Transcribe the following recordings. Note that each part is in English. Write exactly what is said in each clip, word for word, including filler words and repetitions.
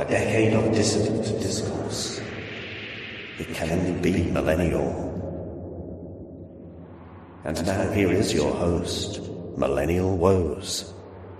decade of dissident discourse. It can only be millennial. And now here is your host, Millennial Woes.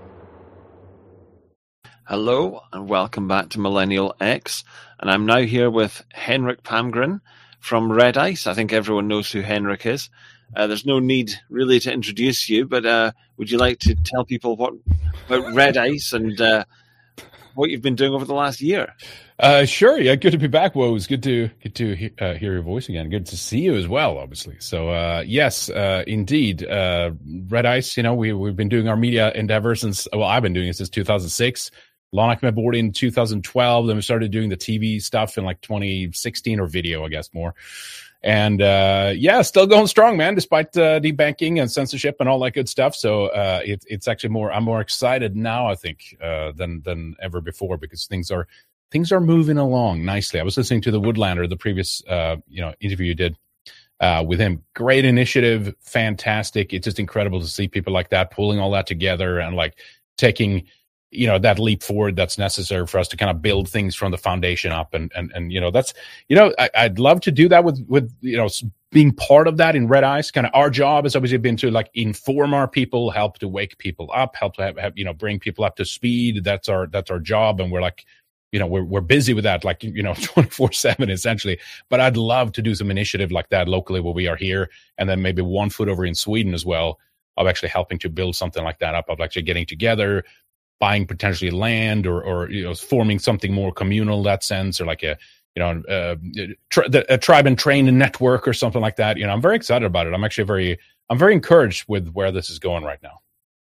Hello, and welcome back to Millennial X. And I'm now here with Henrik Palmgren from Red Ice. I think everyone knows who Henrik is. Uh, there's no need really to introduce you, but uh, would you like to tell people what about Red Ice and uh, what you've been doing over the last year? Uh, sure. Yeah, good to be back. Whoa, it's good to good to he- uh, hear your voice again. Good to see you as well, obviously. So, uh, yes, uh, indeed, uh, Red Ice. You know, we we've been doing our media endeavor since. Well, I've been doing it since two thousand six. Lana came aboard in two thousand twelve. Then we started doing the T V stuff in like twenty sixteen, or video, I guess, more. And, uh, yeah, still going strong, man, despite, uh, debanking and censorship and all that good stuff. So, uh, it, it's actually more, I'm more excited now, I think, uh, than, than ever before, because things are, things are moving along nicely. I was listening to the Woodlander, the previous, uh, you know, interview you did, uh, with him. Great initiative. Fantastic. It's just incredible to see people like that pulling all that together and like taking, you know, that leap forward that's necessary for us to kind of build things from the foundation up. And, and, and, you know, that's, you know, I, I'd love to do that with, with, you know, being part of that in Red Ice. Kind of our job has obviously been to like inform our people, help to wake people up, help to have, have, you know, bring people up to speed. That's our, that's our job. And we're like, you know, we're, we're busy with that, like, you know, twenty-four seven essentially. But I'd love to do some initiative like that locally where we are here. And then maybe one foot over in Sweden as well, of actually helping to build something like that up, of actually getting together, buying potentially land, or, or, you know, forming something more communal in that sense, or like a, you know, uh, tri- a tribe and train network or something like that. You know, I'm very excited about it. I'm actually very, I'm very encouraged with where this is going right now.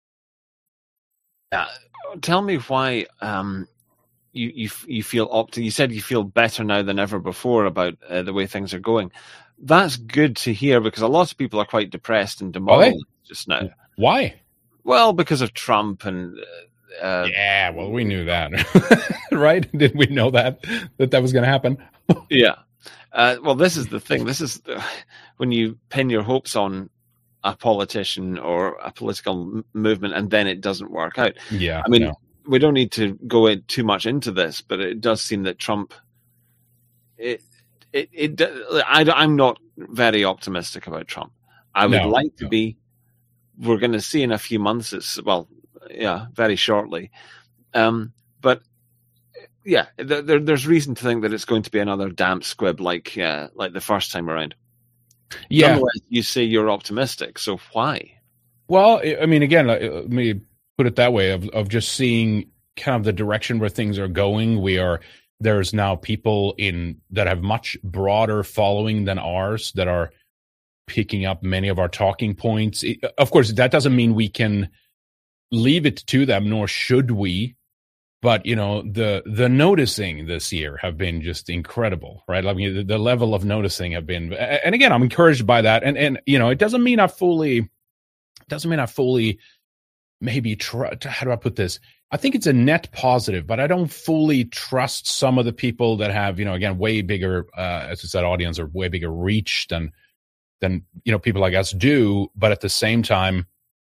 Uh, tell me why um, you, you you feel opt. You said you feel better now than ever before about uh, the way things are going. That's good to hear, because a lot of people are quite depressed and demoralized just now. Why? Well, because of Trump and. Uh, Uh, yeah, well, we knew that, right? Did we know that, that that was going to happen? yeah. Uh, well, this is the thing. This is the, when you pin your hopes on a politician or a political m- movement and then it doesn't work out. Yeah. I mean, no. we don't need to go in too much into this, but it does seem that Trump, it, it, it, I, I'm not very optimistic about Trump. I would No, like to no. be. We're going to see in a few months. It's, well, yeah, very shortly. Um, but yeah, there, there's reason to think that it's going to be another damp squib like uh, like the first time around. Yeah. Nonetheless, you say you're optimistic, so why? Well, I mean, again, let me put it that way, of, of just seeing kind of the direction where things are going. We are, there's now people in that have much broader following than ours that are picking up many of our talking points. It, of course, that doesn't mean we can leave it to them, nor should we. But, you know, the the noticing this year have been just incredible, right? I mean, the, the level of noticing have been, and again, I'm encouraged by that. And, and you know, it doesn't mean I fully, doesn't mean I fully maybe, try, how do I put this? I think it's a net positive, but I don't fully trust some of the people that have, you know, again, way bigger, uh, as I said, audience, or way bigger reach than, than, you know, people like us do. But at the same time,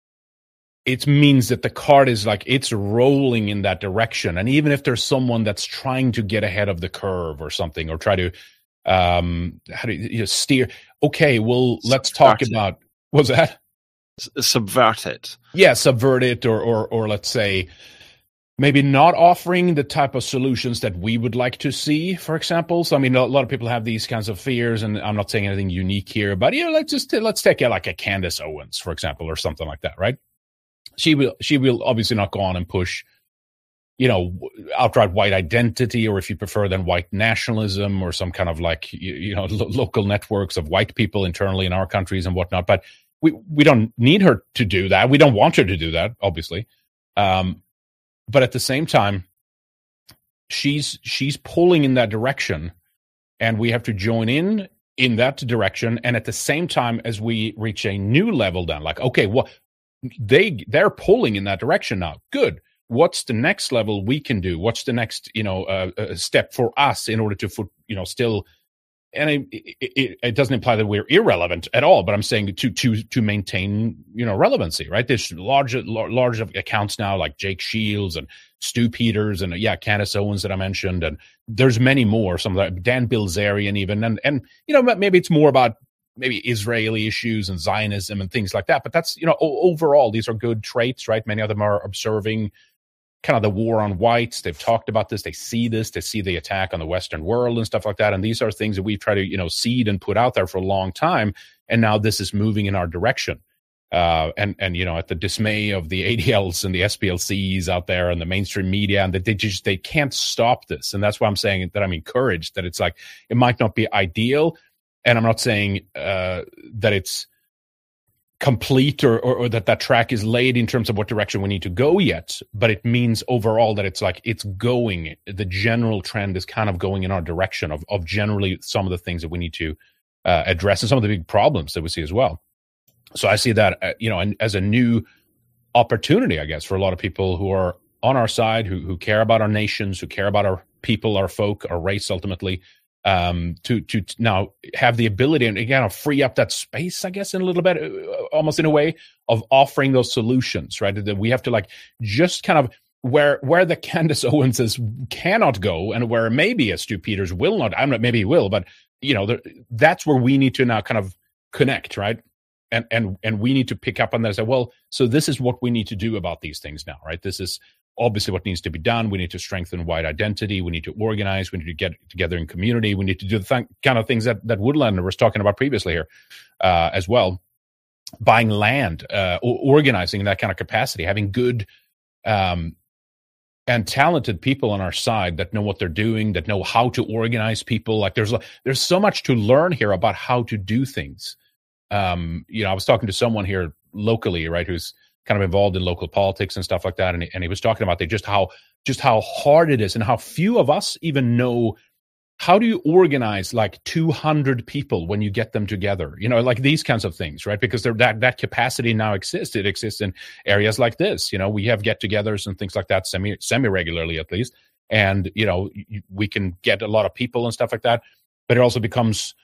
it means that the cart is like, it's rolling in that direction. And even if there's someone that's trying to get ahead of the curve or something, or try to, um, how do you, you know, steer? Okay, well, let's talk Subvert it. about, what's that? S- subvert it. Yeah, subvert it, or, or, or let's say, maybe not offering the type of solutions that we would like to see, for example. So, I mean, a lot of people have these kinds of fears, and I'm not saying anything unique here, but, you know, let's just, let's take a, like a Candace Owens, for example, or something like that, right? She will, she will obviously not go on and push, you know, outright white identity, or if you prefer, then white nationalism, or some kind of like, you, you know, lo- local networks of white people internally in our countries and whatnot. But we, we don't need her to do that. We don't want her to do that, obviously. Um, but at the same time, she's, she's pulling in that direction, and we have to join in in that direction. And at the same time, as we reach a new level down, like, okay, what, they they're pulling in that direction now. Good. What's the next level we can do? What's the next, you know, uh, uh, step for us in order to, for, you know, still, and it, it, it doesn't imply that we're irrelevant at all, but I'm saying to to to maintain, you know, relevancy, right? There's large large accounts now like Jake Shields and Stu Peters and yeah, Candace Owens that I mentioned, and there's many more. Some of that, Dan Bilzerian even, and and you know maybe it's more about maybe Israeli issues and Zionism and things like that. But that's you know o- overall these are good traits, right? Many of them are observing kind of the war on whites. They've talked about this. They see this. They see the attack on the Western world and stuff like that. And these are things that we've tried to you know seed and put out there for a long time. And now this is moving in our direction. Uh, and, and, you know, at the dismay of the A D Ls and the S P L Cs out there and the mainstream media, and that they just, they can't stop this. And that's why I'm saying that I'm encouraged that it's like, it might not be ideal. And I'm not saying uh, that it's complete or, or, or that that track is laid in terms of what direction we need to go yet. But it means overall that it's like, it's going, the general trend is kind of going in our direction of, of generally some of the things that we need to uh, address and some of the big problems that we see as well. So I see that, uh, you know, and as a new opportunity, I guess, for a lot of people who are on our side, who who care about our nations, who care about our people, our folk, our race, ultimately, um, to to now have the ability and again, free up that space, I guess, in a little bit, almost in a way of offering those solutions, right? That we have to like just kind of where where the Candace Owenses cannot go, and where maybe a Stu Peters will not. I'm not. Maybe he will, but you know, the, that's where we need to now kind of connect, right? And and and we need to pick up on that and say, well, so this is what we need to do about these things now, right? This is obviously what needs to be done. We need to strengthen white identity. We need to organize. We need to get together in community. We need to do the th- kind of things that, that Woodlander was talking about previously here uh, as well. Buying land, uh, organizing in that kind of capacity, having good um, and talented people on our side that know what they're doing, that know how to organize people. Like there's there's so much to learn here about how to do things. Um, you know, I was talking to someone here locally, right, who's kind of involved in local politics and stuff like that, and he, and he was talking about they just how just how hard it is and how few of us even know how do you organize like two hundred people when you get them together, you know, like these kinds of things, right? Because that that capacity now exists. It exists in areas like this. You know, we have get-togethers and things like that semi semi regularly at least, and you know, we can get a lot of people and stuff like that, but it also becomes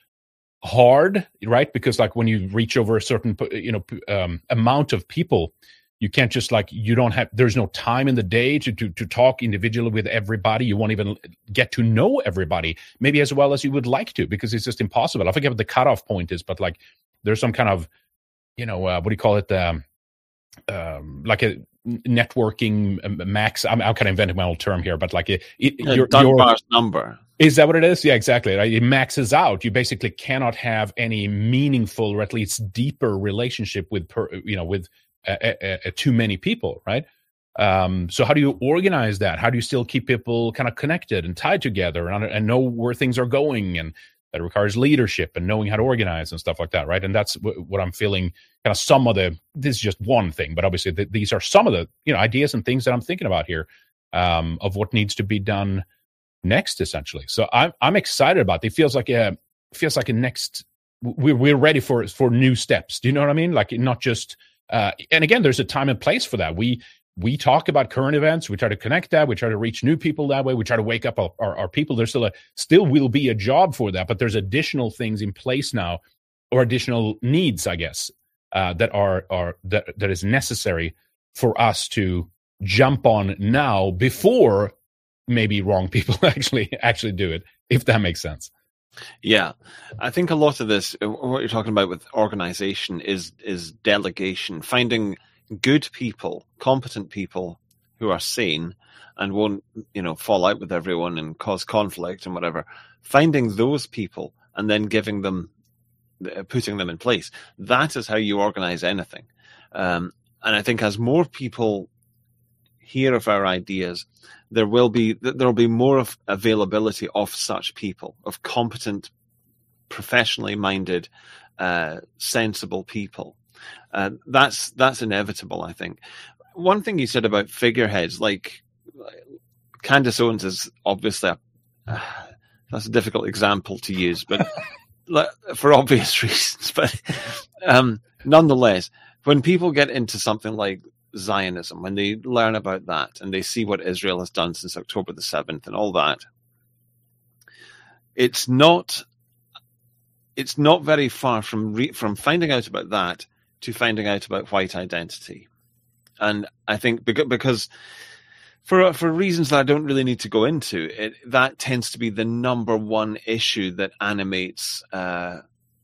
hard, right? Because like when you reach over a certain, you know, um, amount of people, you can't just like, you don't have, there's no time in the day to, to, to talk individually with everybody. You won't even get to know everybody maybe as well as you would like to, because it's just impossible. I forget what the cutoff point is, but like there's some kind of, you know, uh, what do you call it? Um, um, like a networking max. I'm, I'm kind of inventing my own term here, but like it, it your, Dunbar's your number. Is that what it is? Yeah, exactly. Right? It maxes out. You basically cannot have any meaningful or at least deeper relationship with, per, you know, with uh, uh, uh, too many people, right? Um, so how do you organize that? How do you still keep people kind of connected and tied together and, and know where things are going? And that requires leadership and knowing how to organize and stuff like that, right? And that's w- what I'm feeling. Kind of some of the. This is just one thing, but obviously th- these are some of the you know ideas and things that I'm thinking about here um, of what needs to be done next, essentially. So I'm I'm excited about it. It feels like a feels like a next. We're we're ready for for new steps. Do you know what I mean? Like not just. Uh, and again, there's a time and place for that. We we talk about current events. We try to connect that. We try to reach new people that way. We try to wake up our, our, our people. There's still a still will be a job for that, but there's additional things in place now, or additional needs, I guess, uh, that are are that that is necessary for us to jump on now before maybe wrong people actually actually do it, if that makes sense. Yeah, I think a lot of this, what you're talking about with organization, is is delegation, finding good people, competent people who are sane and won't, you know, fall out with everyone and cause conflict and whatever. Finding those people and then giving them, putting them in place. That is how you organize anything. Um, and I think as more people hear of our ideas, there will be there will be more of availability of such people, of competent, professionally minded, uh, sensible people. Uh, that's that's inevitable, I think. One thing you said about figureheads, like Candace Owens, is obviously a, uh, that's a difficult example to use, but for obvious reasons. But um, nonetheless, when people get into something like Zionism, when they learn about that and they see what Israel has done since October the seventh and all that, it's not it's not very far from re- from finding out about that to finding out about white identity. And I think because For for reasons that I don't really need to go into, it, that tends to be the number one issue that animates uh,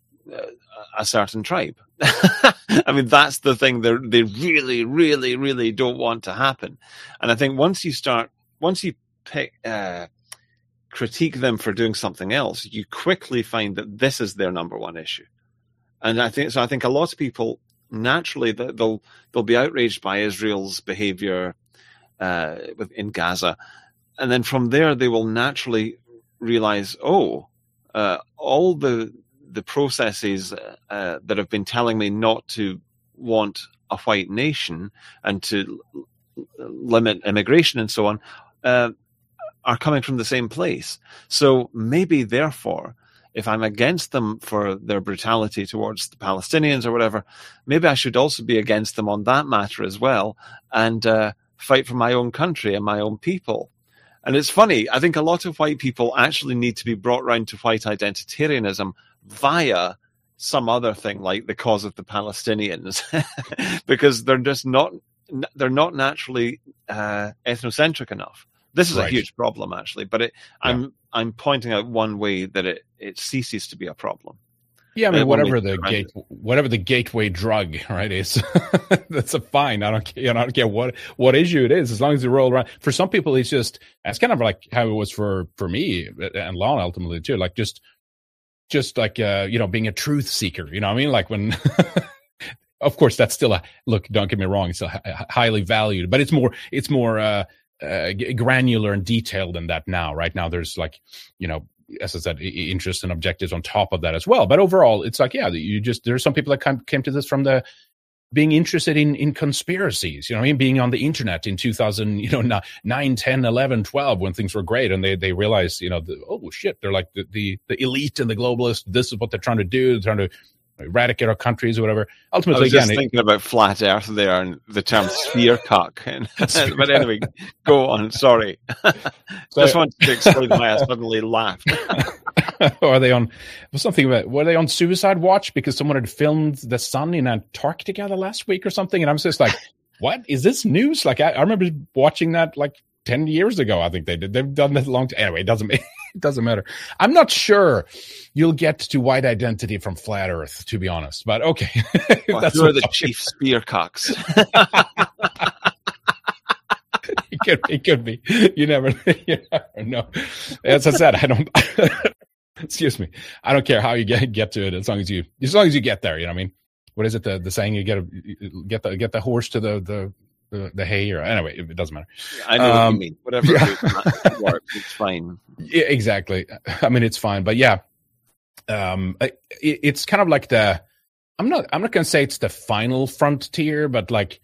a certain tribe. I mean, that's the thing they they really, really, really don't want to happen. And I think once you start, once you pick, uh, critique them for doing something else, you quickly find that this is their number one issue. And I think so. I think a lot of people naturally they'll they'll be outraged by Israel's behavior uh, in Gaza, and then from there they will naturally realize, oh, uh, all the the processes uh, that have been telling me not to want a white nation and to limit immigration and so on uh, are coming from the same place. So maybe, therefore, if I'm against them for their brutality towards the Palestinians or whatever, maybe I should also be against them on that matter as well and uh, fight for my own country and my own people. And it's funny, I think a lot of white people actually need to be brought round to white identitarianism via some other thing like the cause of the Palestinians, because they're just not, they're not naturally uh, ethnocentric enough. This is right. a huge problem, actually, but it, yeah. I'm I'm pointing out one way that it, it ceases to be a problem. Yeah, I mean, whatever the gate, whatever the gateway drug, right, is, that's a fine. I don't care. I don't care what what issue it is, as long as you roll around. For some people, it's just that's kind of like how it was for for me and Lon ultimately too. Like just just like uh, you know, being a truth seeker. You know what I mean? Like when. Of course, that's still a look. Don't get me wrong; it's still highly valued, but it's more it's more uh, uh, granular and detailed than that now. Right now, there's like you know, as I said, interests and objectives on top of that as well. But overall, it's like yeah, you just there's some people that come, came to this from the being interested in in conspiracies. You know, what I mean, being on the internet in two thousand, you know, nine, ten, eleven, twelve when things were great, and they they realized, you know, the, oh shit, they're like the, the the elite and the globalists. This is what they're trying to do. They're trying to eradicate our countries or whatever. Ultimately, I was just again, thinking it, about flat Earth there and the term sphere cock. And, but anyway, go on. Sorry, so, just wanted to explain why I suddenly laughed. Are they on? Was something about? Were they on suicide watch because someone had filmed the sun in Antarctica the last week or something? And I'm just like, what is this news? Like I, I remember watching that like ten years ago. I think they did. They've done that a long time. Anyway, it doesn't. It doesn't matter. I'm not sure you'll get to white identity from flat Earth, to be honest. But okay, well, that's who are the chief spear cocks. it could. It could be. You never. You never know. As I said, I don't. Excuse me. I don't care how you get get to it, as long as you as long as you get there. You know what I mean? What is it? The the saying you get a, get the get the horse to the the. The, the hay or anyway, it doesn't matter. I know um, what you mean. Whatever yeah. it works, it's fine. Yeah, exactly. I mean, it's fine, but yeah, um, it, it's kind of like the. I'm not. I'm not going to say it's the final frontier, but like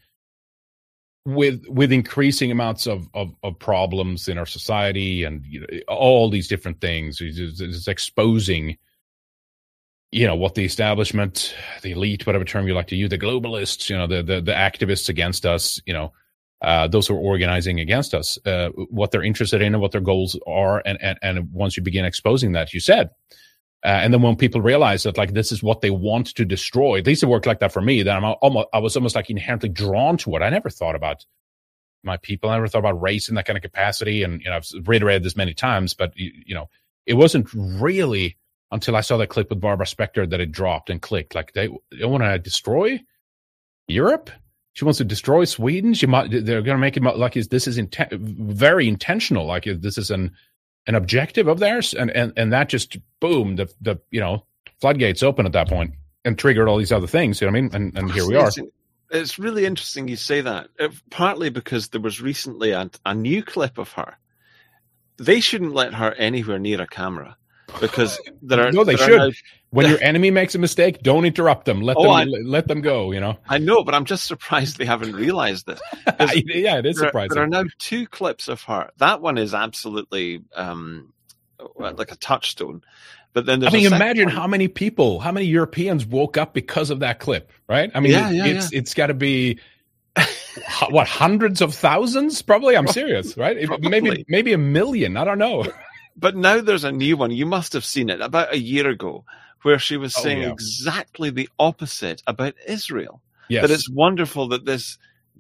with with increasing amounts of of, of problems in our society and you know, all these different things, it's, it's exposing. You know, what the establishment, the elite, whatever term you like to use, the globalists, you know, the the, the activists against us, you know, uh, those who are organizing against us, uh, what they're interested in and what their goals are. And, and, and once you begin exposing that, you said, uh, and then when people realize that, like, this is what they want to destroy, at least it worked like that for me, then I'm almost, I was almost like inherently drawn to it. I never thought about my people. I never thought about race in that kind of capacity. And, you know, I've reiterated this many times, but, you, you know, it wasn't really until I saw that clip with Barbara Spector that it dropped and clicked. Like they, they want to destroy Europe. She wants to destroy Sweden. She might. They're going to make it like this is inten- very intentional. Like this is an an objective of theirs, and and and that just boom. The the you know floodgates open at that point and triggered all these other things. You know what I mean? And and here we are. It's really interesting you say that. It, partly because there was recently a, a new clip of her. They shouldn't let her anywhere near a camera. Because there are no, they there should. Now, when your enemy makes a mistake, don't interrupt them. Let oh, them I, let them go. You know. I know, but I'm just surprised they haven't realized this. Yeah, it is there, surprising. There are now two clips of her. That one is absolutely um, like a touchstone. But then there's I mean, a imagine one. how many people, how many Europeans woke up because of that clip, right? I mean, yeah, it, yeah, it's yeah. it's got to be. What, hundreds of thousands? Probably. I'm serious, right? Probably. Maybe maybe a million. I don't know. But now there's a new one. You must have seen it about a year ago, where she was saying oh, yeah. exactly the opposite about Israel. Yes. That it's wonderful that this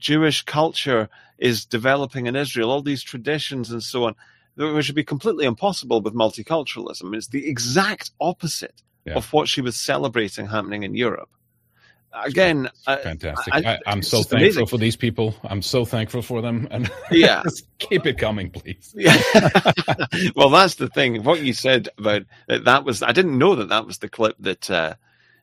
Jewish culture is developing in Israel, all these traditions and so on, which would be completely impossible with multiculturalism. It's the exact opposite yeah. of what she was celebrating happening in Europe. Again, fantastic. I, I, I'm so thankful amazing. for these people. I'm so thankful for them. And yeah, keep it coming, please. Yeah. Well, that's the thing. What you said about that was, I didn't know that that was the clip that uh,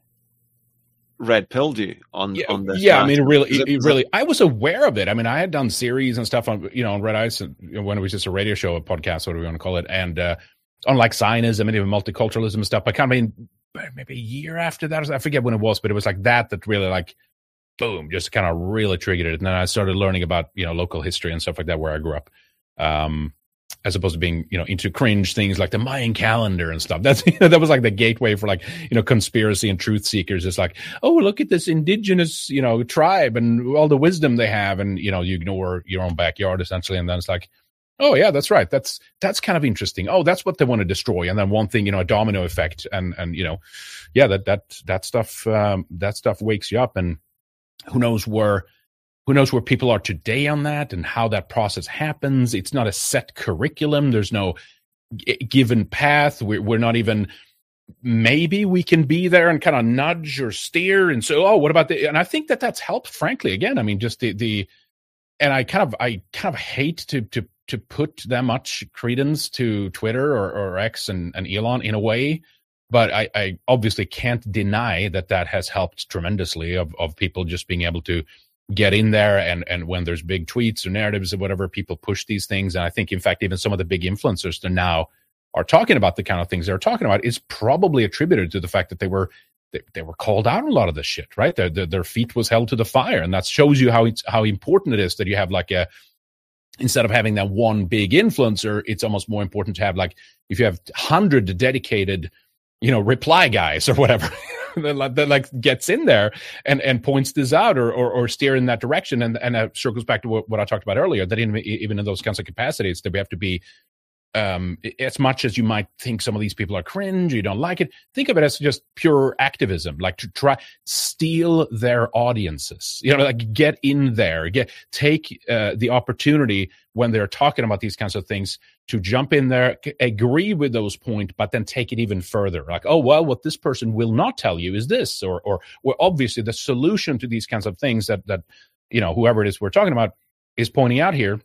red pilled you on yeah, on this. Yeah, matter. I mean, really, it, it, really, I was aware of it. I mean, I had done series and stuff on, you know, on Red Ice when it was just a radio show, a podcast, whatever you want to call it, and uh, on like Zionism and even multiculturalism and stuff. I kind of mean. Maybe a year after that, I forget when it was, but it was like that that really like, boom, just kind of really triggered it. And then I started learning about, you know, local history and stuff like that where I grew up, um, as opposed to being, you know, into cringe things like the Mayan calendar and stuff. That's, you know, that was like the gateway for like, you know, conspiracy and truth seekers. It's like, oh, look at this indigenous, you know, tribe and all the wisdom they have. And, you know, you ignore your own backyard essentially. And then it's like, oh yeah, that's right. That's that's kind of interesting. Oh, that's what they want to destroy, and then one thing, you know, a domino effect, and and you know, yeah, that that that stuff um, that stuff wakes you up, and who knows where who knows where people are today on that, and how that process happens. It's not a set curriculum. There's no g- given path. We're we're not even. Maybe we can be there and kind of nudge or steer, and so oh, what about the? And I think that that's helped. Frankly, again, I mean, just the the, and I kind of I kind of hate to to. to put that much credence to Twitter or, or X and, and Elon in a way, but I, I obviously can't deny that that has helped tremendously of, of people just being able to get in there, and, and when there's big tweets or narratives or whatever, people push these things. And I think, in fact, even some of the big influencers that now are talking about the kind of things they're talking about is probably attributed to the fact that they were they, they were called out on a lot of this shit, right? Their, their, their feet was held to the fire, and that shows you how it's, how important it is that you have like a, instead of having that one big influencer, it's almost more important to have, like, if you have one hundred dedicated, you know, reply guys or whatever that, that like gets in there and, and points this out or, or, or steer in that direction. And, and that circles back to what, what I talked about earlier, that in, even in those kinds of capacities, that we have to be, um, as much as you might think some of these people are cringe, you don't like it, think of it as just pure activism, like to try steal their audiences, you know, like get in there, get, take uh, the opportunity when they're talking about these kinds of things to jump in there, agree with those points, but then take it even further. Like, oh, well, what this person will not tell you is this, or, or, well, obviously the solution to these kinds of things that, that, you know, whoever it is we're talking about is pointing out here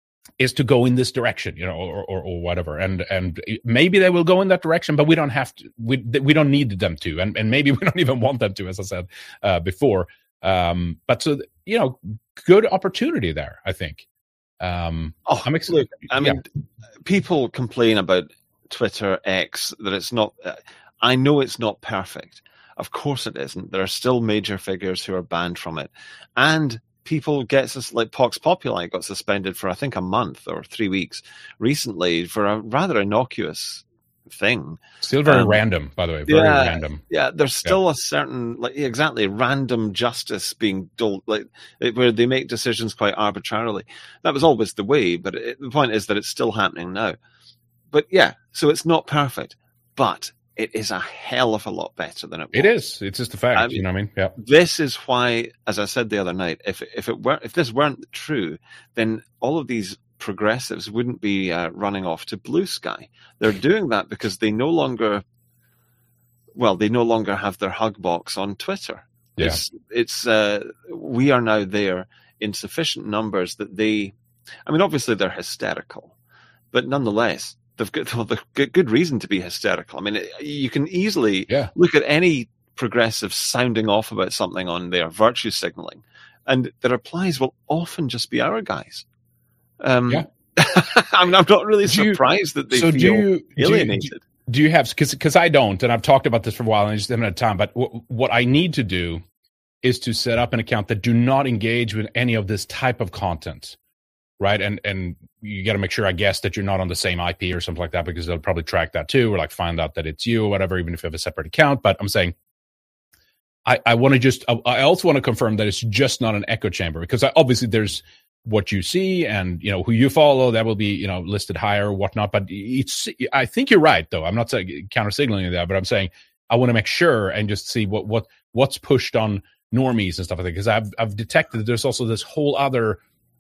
is to go in this direction, you know, or, or, or whatever. And, and maybe they will go in that direction, but we don't have to, we, we don't need them to. And, and maybe we don't even want them to, as I said uh, before. Um, but so, you know, good opportunity there, I think. Um, oh, I'm excited. I mean, yeah. People complain about Twitter, X, that it's not, uh, I know it's not perfect. Of course it isn't. There are still major figures who are banned from it. And people get, like Vox Populi got suspended for, I think, a month or three weeks recently for a rather innocuous thing. Still very um, random, by the way. Very yeah, random. Yeah, there's still yeah. a certain, like, exactly, random justice being done, like, where they make decisions quite arbitrarily. That was always the way, but it, the point is that it's still happening now. But yeah, so it's not perfect, but it is a hell of a lot better than it was. It is. It's just a fact. I mean, you know what I mean? Yeah. This is why, as I said the other night, if if it were if this weren't true, then all of these progressives wouldn't be uh, running off to Blue Sky. They're doing that because they no longer, well, they no longer have their hug box on Twitter. Yeah. It's it's uh, we are now there in sufficient numbers that they, I mean, obviously they're hysterical, but nonetheless, they've got, well, they've got good reason to be hysterical. I mean, you can easily yeah. look at any progressive sounding off about something on their virtue signaling, and the replies will often just be our guys. Um, yeah. I mean, I'm not really do surprised you, that they so feel do you, alienated. Do you, do you have, because because I don't, and I've talked about this for a while, and I just haven't had time, but w- what I need to do is to set up an account that do not engage with any of this type of content. Right. And and you got to make sure, I guess, that you're not on the same I P or something like that, because they'll probably track that too, or like find out that it's you or whatever, even if you have a separate account. But I'm saying I, I want to just I, I also want to confirm that it's just not an echo chamber, because I, obviously there's what you see and, you know, who you follow, that will be, you know, listed higher or whatnot. But it's I think you're right, though. I'm not saying counter signaling that, but I'm saying I want to make sure and just see what what what's pushed on normies and stuff like that, because I've I've detected that there's also this whole other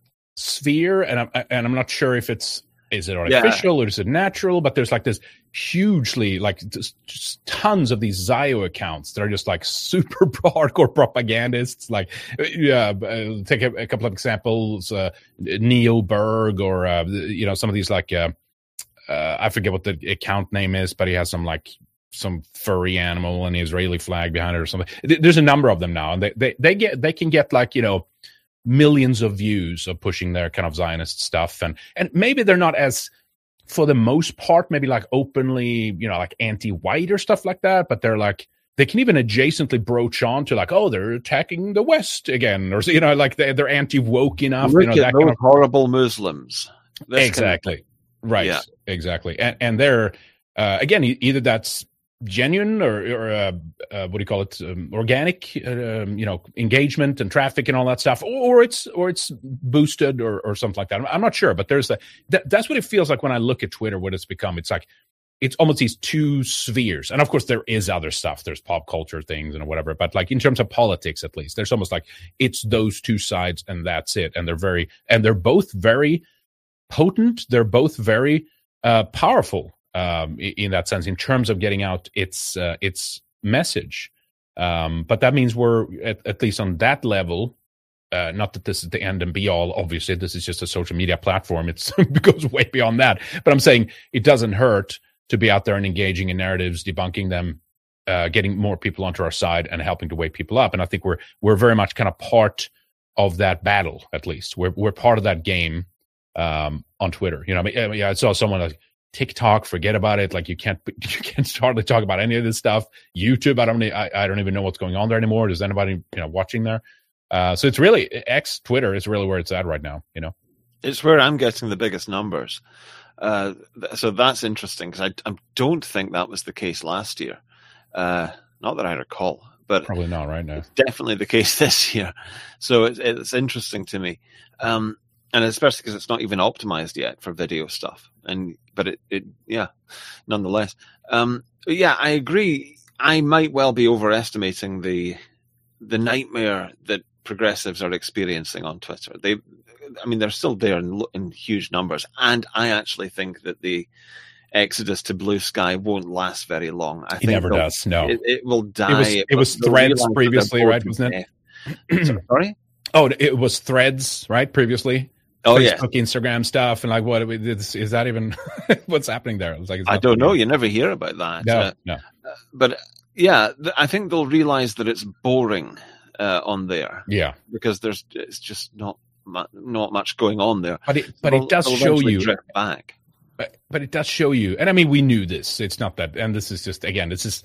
sphere, and I'm and I'm not sure if it's is it artificial yeah. or is it natural, but there's like this hugely like just, just tons of these Zio accounts that are just like super hardcore propagandists. Like, yeah, uh, take a, a couple of examples: uh, Neo Berg, or uh, you know, some of these like uh, uh, I forget what the account name is, but he has some like. some furry animal and the Israeli flag behind it or something. There's a number of them now, and they, they, they get, they can get like, you know, millions of views of pushing their kind of Zionist stuff. And, and maybe they're not as, for the most part, maybe like openly, you know, like anti-white or stuff like that, but they're like, they can even adjacently broach on to like, oh, they're attacking the West again, or, you know, like they, they're anti-woke enough. Look you know, at that those kind of horrible Muslims. This exactly. Kind of right. Yeah. Exactly. And, and they're, uh, again, either that's genuine or, or uh, uh, what do you call it? Um, organic, uh, um, you know, engagement and traffic and all that stuff, or it's or it's boosted or or something like that. I'm, I'm not sure, but there's a, that, that's what it feels like when I look at Twitter. What it's become, it's like it's almost these two spheres, and of course there is other stuff. There's pop culture things and whatever, but like in terms of politics, at least, there's almost like it's those two sides, and that's it. And they're very, and they're both very potent. They're both very uh, powerful. Um, in that sense, in terms of getting out its uh, its message, um, but that means we're at, at least on that level. Uh, not that this is the end and be all. Obviously, this is just a social media platform. It's, it goes way beyond that. But I'm saying it doesn't hurt to be out there and engaging in narratives, debunking them, uh, getting more people onto our side, and helping to wake people up. And I think we're we're very much kind of part of that battle. At least we're we're part of that game um, on Twitter. You know, I mean, I, mean, I saw someone like. TikTok, forget about it. Like you can't, you can't hardly talk about any of this stuff. YouTube, I don't, I, I don't even know what's going on there anymore. Does anybody, you know, watching there? Uh, so it's really X, Twitter is really where it's at right now. You know, it's where I'm getting the biggest numbers. Uh, so that's interesting because I, I don't think that was the case last year. Uh, not that I recall, but probably not right now. It's definitely the case this year. So it's, it's interesting to me. Um, And especially because it's not even optimized yet for video stuff. And but it, it yeah, nonetheless. Um, yeah, I agree. I might well be overestimating the the nightmare that progressives are experiencing on Twitter. They, I mean, they're still there in, in huge numbers. And I actually think that the exodus to Blue Sky won't last very long. I it think never does. No, it, it will die. It was, it was Threads previously, right? Wasn't it? Sorry. Oh, it was Threads, right? Previously. Oh yeah, Facebook, Instagram stuff, and like what is, is that even? What's happening there? It's like it's I don't know. You never hear about that. No, uh, no. Uh, but yeah, th- I think they'll realize that it's boring uh, on there. Yeah, because there's it's just not mu- not much going on there. But it but they'll, it does they'll show you drift back. But, but it does show you, and I mean, we knew this. It's not that, and this is just again, this is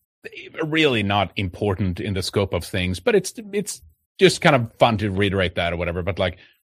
really not important in the scope of things. But it's it's just kind of fun to reiterate that or whatever. But like.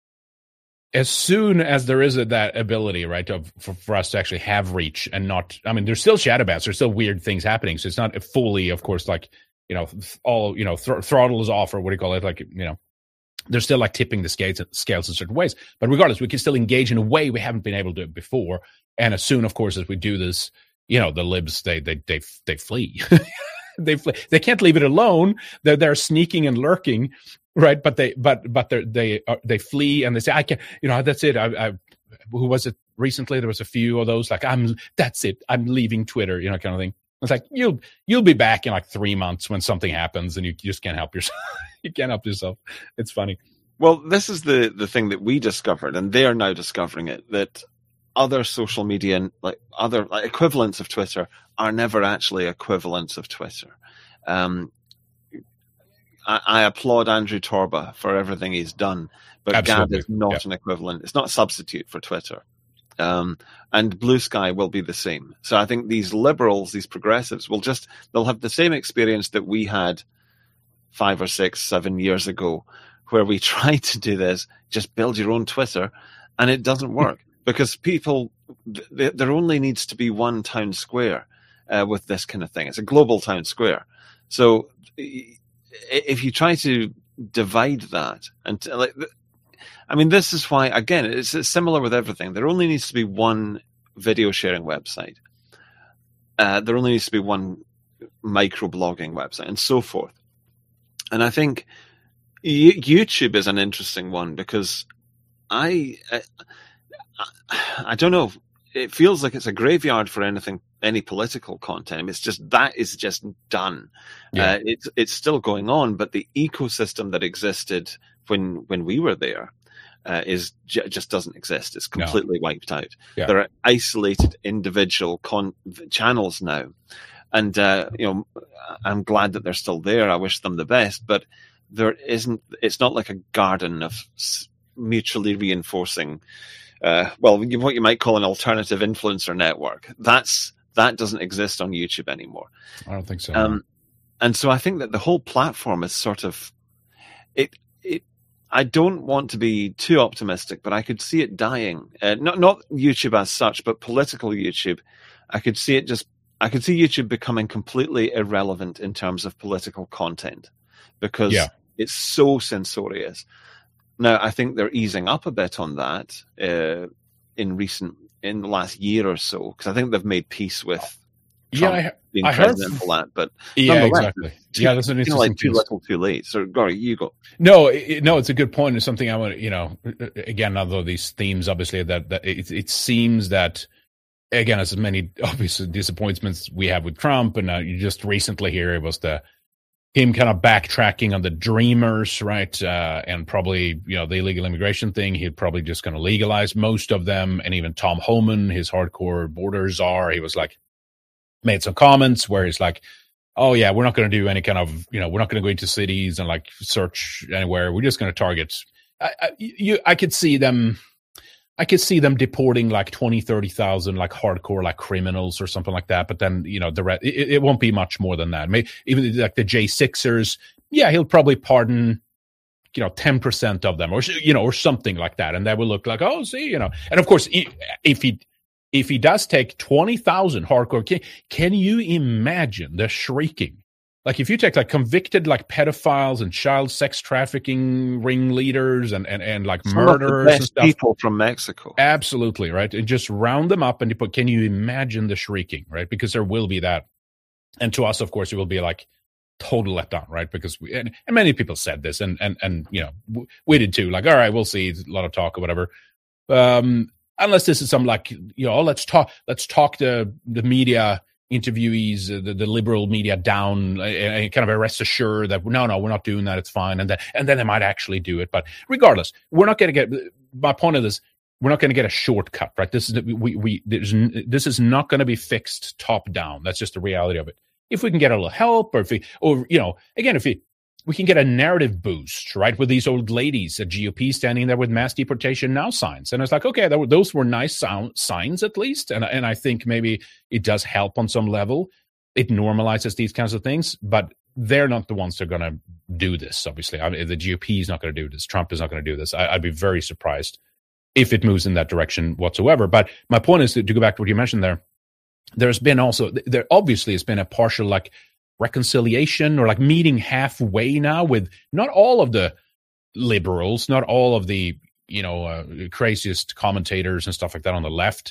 As soon as there is a, that ability, right, of, for, for us to actually have reach and not, I mean, there's still shadow bans, there's still weird things happening. So it's not fully, of course, like, you know, all, you know, thr- throttle is off or what do you call it? Like, you know, they're still like tipping the scales, scales in certain ways. But regardless, we can still engage in a way we haven't been able to do it before. And as soon, of course, as we do this, you know, the libs, they, they, they, they flee. they flee. They can't leave it alone. They're, they're sneaking and lurking. Right, but they, but but they they uh, they flee and they say, I can't, you know, that's it. I, I, who was it recently? There was a few of those, like, I'm, that's it. I'm leaving Twitter, you know, kind of thing. It's like you'll you'll be back in like three months when something happens, and you just can't help yourself. You can't help yourself. It's funny. Well, this is the the thing that we discovered, and they are now discovering it, that other social media, like other like equivalents of Twitter, are never actually equivalents of Twitter. Um, I, I applaud Andrew Torba for everything he's done, but Absolutely. Gab is not yeah. an equivalent. It's not a substitute for Twitter. Um, and Blue Sky will be the same. So I think these liberals, these progressives, will just, they'll have the same experience that we had five or six, seven years ago, where we tried to do this, just build your own Twitter, and it doesn't work because people, th- there only needs to be one town square uh, with this kind of thing. It's a global town square. So if you try to divide that, and t- like, I mean, this is why, again, it's, it's similar with everything. There only needs to be one video sharing website. Uh, there only needs to be one microblogging website, and so forth. And I think YouTube is an interesting one because I, I, I don't know. It feels like it's a graveyard for anything, any political content. It's just that is just done. Yeah. Uh, it's it's still going on, but the ecosystem that existed when when we were there uh, is j- just doesn't exist. It's completely no. wiped out. Yeah. There are isolated individual con- channels now, and uh, you know, I'm glad that they're still there. I wish them the best, but there isn't. It's not like a garden of mutually reinforcing. Uh, well, what you might call an alternative influencer network. That's that doesn't exist on YouTube anymore. I don't think so. Um, and so I think that the whole platform is sort of it. It. I don't want to be too optimistic, but I could see it dying. Uh, not not YouTube as such, but political YouTube. I could see it just. I could see YouTube becoming completely irrelevant in terms of political content because yeah. it's so censorious. Now, I think they're easing up a bit on that uh, in recent, in the last year or so, because I think they've made peace with Trump yeah, I, being I president heard, and all that. But yeah, exactly. Too, yeah, that's an interesting like too piece. little, too late. So, Gary, you go. No, it, no, it's a good point. It's something I want to, you know, again, although these themes, obviously, that, that it, it seems that, again, as many obvious disappointments we have with Trump, and uh, you just recently here, it was the him kind of backtracking on the Dreamers, right? Uh, and probably, you know, the illegal immigration thing, he'd probably just going to legalize most of them. And even Tom Homan, his hardcore border czar, he was like, made some comments where he's like, oh, yeah, we're not going to do any kind of, you know, we're not going to go into cities and like search anywhere. We're just going to target. I, I, you, I could see them. I could see them deporting like twenty, thirty thousand like hardcore like criminals or something like that. But then, you know, the re- it, it won't be much more than that. Maybe even like the J sixers, yeah, he'll probably pardon, you know, ten percent of them or, you know, or something like that. And that will look like, oh, see, you know. And of course, if he if he does take twenty thousand hardcore, can, can you imagine the shrieking? Like if you take like convicted like pedophiles and child sex trafficking ringleaders and, and, and like Some murderers of the best and stuff. People from Mexico. Absolutely, right? And just round them up and you put, can you imagine the shrieking, right? Because there will be that. And to us, of course, it will be like total letdown, right? Because we, and, and many people said this and, and, and, you know, we did too. Like, all right, we'll see, a lot of talk or whatever. Um, unless this is some like, you know, let's talk, let's talk to the media interviewees, uh, the, the liberal media down, uh, and kind of a rest assured that no, no, we're not doing that. It's fine. And then, and then they might actually do it. But regardless, we're not going to get, my point of this, we're not going to get a shortcut, right? This is, we, we, there's, this is not going to be fixed top down. That's just the reality of it. If we can get a little help or if we, or, you know, again, if we, we can get a narrative boost, right? With these old ladies at G O P standing there with mass deportation now signs. And it's like, okay, that were, those were nice sound, signs at least. And, and I think maybe it does help on some level. It normalizes these kinds of things, but they're not the ones that are going to do this, obviously. I mean, the G O P is not going to do this. Trump is not going to do this. I, I'd be very surprised if it moves in that direction whatsoever. But my point is to, to go back to what you mentioned there. There's been also, there obviously has been a partial like, reconciliation or like meeting halfway now with not all of the liberals, not all of the, you know, uh, craziest commentators and stuff like that on the left,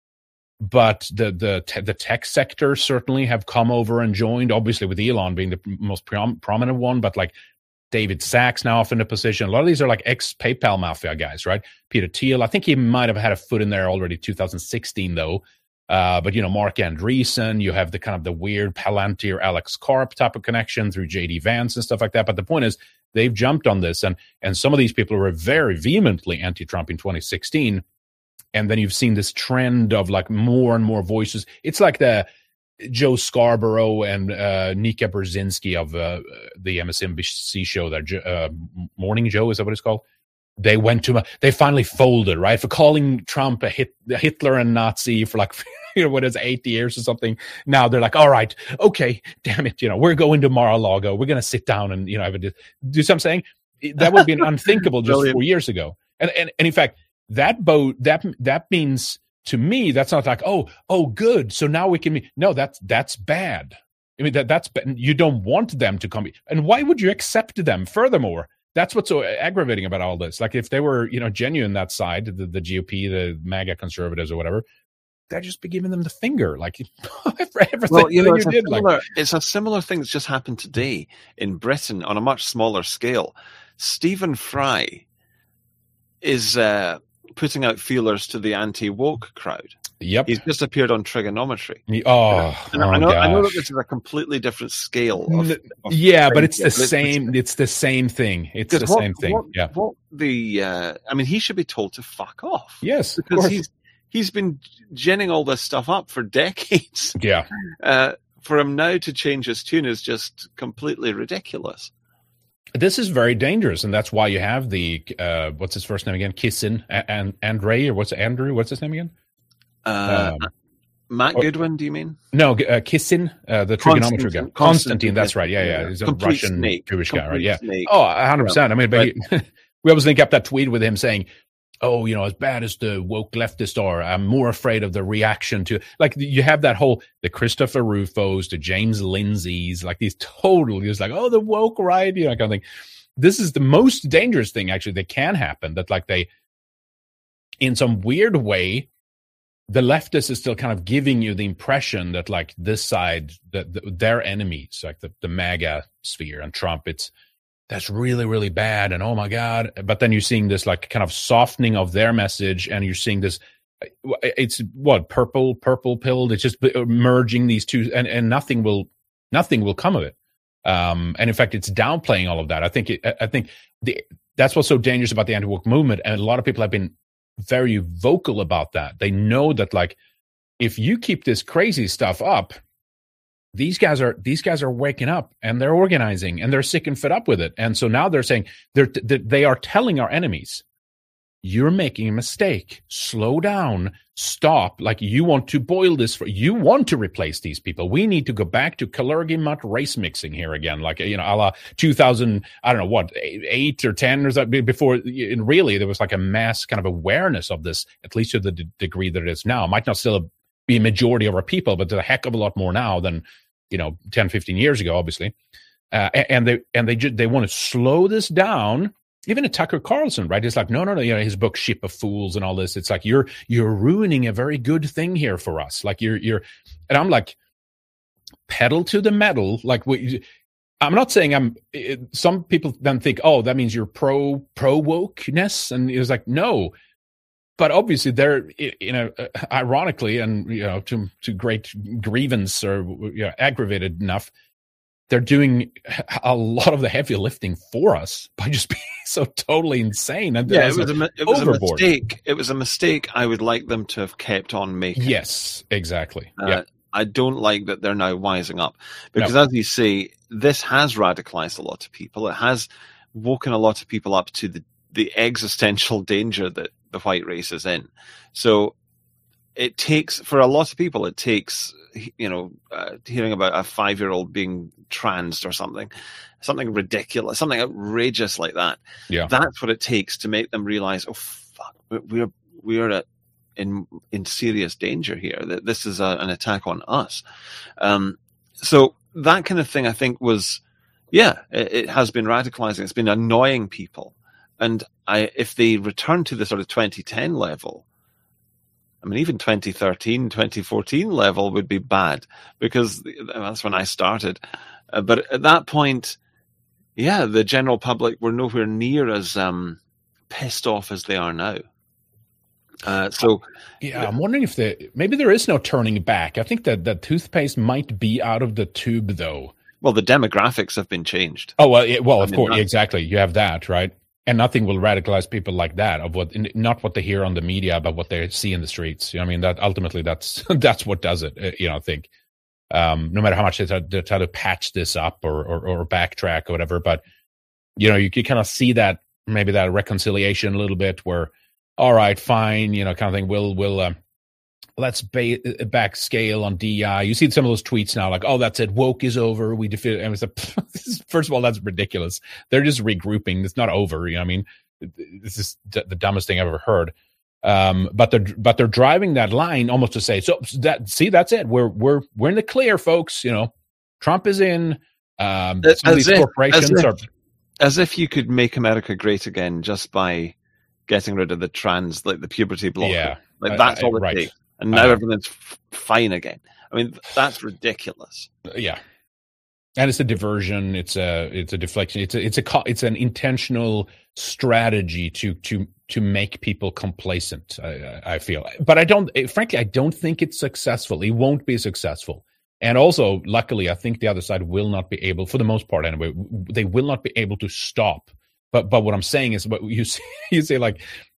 but the the te- the tech sector certainly have come over and joined, obviously with Elon being the most prom- prominent one, but like David Sachs now off in a position. A lot of these are like ex-PayPal mafia guys, right? Peter Thiel, I think he might have had a foot in there already two thousand sixteen though. Uh, but, you know, Mark Andreessen, you have the kind of the weird Palantir, Alex Karp type of connection through J D Vance and stuff like that. But the point is they've jumped on this. And, and some of these people were very vehemently anti-Trump in twenty sixteen. And then you've seen this trend of like more and more voices. It's like the Joe Scarborough and uh, Nika Brzezinski of uh, the M S N B C show, that uh, Morning Joe, is that what it's called? They went to, they finally folded, right? For calling Trump a, Hit, a Hitler and Nazi for like, you know, what is it, eight years or something. Now they're like, all right, okay, damn it. You know, we're going to Mar-a-Lago. We're going to sit down and, you know, have a, do you see what I'm saying? That would have been unthinkable just Brilliant. four years ago. And, and, and in fact, that boat, that, that means to me, that's not like, oh, oh, good. So now we can, no, that's, that's bad. I mean, that that's, you don't want them to come. And why would you accept them? Furthermore, that's what's so aggravating about all this. Like if they were, you know, genuine that side, the, the G O P, the MAGA conservatives or whatever, they'd just be giving them the finger, like for everything well, you know, you it's, did. a Like, similar, it's a similar thing that's just happened today in Britain on a much smaller scale. Stephen Fry is uh, putting out feelers to the anti-woke crowd. yep. He's just appeared on Trigonometry. Oh, And oh I know, I know that gosh. this is a completely different scale. Of, N- of yeah, but it's the friendship, same. It's the same thing. It's the Because what, same thing. What, Yeah. what the? Uh, I mean, he should be told to fuck off. Yes. Of because course. he's he's been ginning all this stuff up for decades. Yeah. Uh, for him now to change his tune is just completely ridiculous. This is very dangerous, and that's why you have the uh, what's his first name again? Kissin and Andre, or what's Andrew? What's his name again? Uh, Um, Matt or- Goodwin, do you mean? No, uh, Kissin, uh, the trigonometry guy. Constantine. Constantine, that's right. Yeah, yeah. Yeah. He's a Complete Russian snake. Jewish guy, right? Complete Yeah. snake. Oh, one hundred percent. I mean, but Right. he, we always link up that tweet with him saying, oh, you know, as bad as the woke leftists are, I'm more afraid of the reaction to, like, you have that whole, the Christopher Rufos, the James Lindsays, like these total, just like, oh, the woke right, you know, kind of thing. This is the most dangerous thing, actually, that can happen, that, like, they, in some weird way, the leftist is still kind of giving you the impression that, like, this side, that the, their enemies, like the, the MAGA sphere and Trump, it's, that's really, really bad. And oh my God. But then you're seeing this, like, kind of softening of their message. And you're seeing this, it's what, purple, purple pilled. It's just merging these two, and, and nothing will, nothing will come of it. Um, and in fact, it's downplaying all of that. I think, it, I think the, that's what's so dangerous about the anti-woke movement. And a lot of people have been very vocal about that. They know that, like, if you keep this crazy stuff up, these guys are these guys are waking up and they're organizing and they're sick and fed up with it. And so now they're saying they're they are telling our enemies, you're making a mistake. Slow down. Stop. Like, you want to boil this for, you want to replace these people. We need to go back to Kalergi Mutt race mixing here again. Like, you know, a la two thousand, I don't know what, eight or ten or something before. And really, there was like a mass kind of awareness of this, at least to the d- degree that it is now. It might not still be a majority of our people, but there's a heck of a lot more now than, you know, ten, fifteen years ago, obviously. Uh, and they, and they, ju- they want to slow this down. Even a Tucker Carlson, right? It's like, no, no, no, you know, his book Ship of Fools and all this. It's like, you're you're ruining a very good thing here for us. Like, you're you're, and I'm like, pedal to the metal. Like, we, I'm not saying I'm. It, some people then think, oh, that means you're pro pro wokeness, and it's like, no. But obviously, they're, you know, ironically, and, you know, to to great grievance, or, you know, aggravated enough, they're doing a lot of the heavy lifting for us by just being so totally insane. And Yeah, it was, a, it was a overboard. mistake. It was a mistake I would like them to have kept on making. Yes, exactly. Uh, yeah. I don't like that they're now wising up. Because, no. as you say, this has radicalized a lot of people. It has woken a lot of people up to the, the existential danger that the white race is in. So it takes, for a lot of people, it takes, you know, uh, hearing about a five-year-old being transed or something, something ridiculous, something outrageous like that. Yeah, that's what it takes to make them realize, oh fuck, we're we're at, in in serious danger here. That this is a, an attack on us. Um, so that kind of thing, I think, was, yeah, it, it has been radicalizing. It's been annoying people, and I, if they return to the sort of twenty ten level, I mean, even twenty thirteen, twenty fourteen level would be bad, because that's when I started. Uh, but at that point, yeah, the general public were nowhere near as um, pissed off as they are now. Uh, so, yeah, I'm wondering if the maybe there is no turning back. I think that the toothpaste might be out of the tube, though. Well, the demographics have been changed. Oh well, it, well, I of mean, course, that's... exactly. You have that, right? And nothing will radicalize people like that, of what, not what they hear on the media, but what they see in the streets. You know, I mean, that ultimately that's that's what does it. You know, I think um, no matter how much they try, they try to patch this up or, or or backtrack or whatever, but you know, you can kind of see that maybe that reconciliation a little bit, where all right, fine, you know, kind of thing. We'll we'll um, let's ba- back scale on D E I. You see some of those tweets now, like, oh, that's it, woke is over. We defeated. And it's like, first of all, that's ridiculous. They're just regrouping. It's not over. You know, I mean, this is d- the dumbest thing I've ever heard. Um, but they're but they're driving that line almost to say, so that see, that's it. We're we're we're in the clear, folks. You know, Trump is in. Um, some as of these if, corporations as if, are as if you could make America great again just by getting rid of the trans, like the puberty blocker. Yeah, like that's uh, all it right. takes. and now uh, everything's f- fine again. I mean, that's ridiculous. Yeah, and it's a diversion. It's a it's a deflection. It's a it's a it's an intentional strategy to to to make people complacent. I, I feel, but I don't. Frankly, I don't think it's successful. It won't be successful. And also, luckily, I think the other side will not be able, for the most part anyway, they will not be able to stop. But but what I'm saying is, what you say, you say like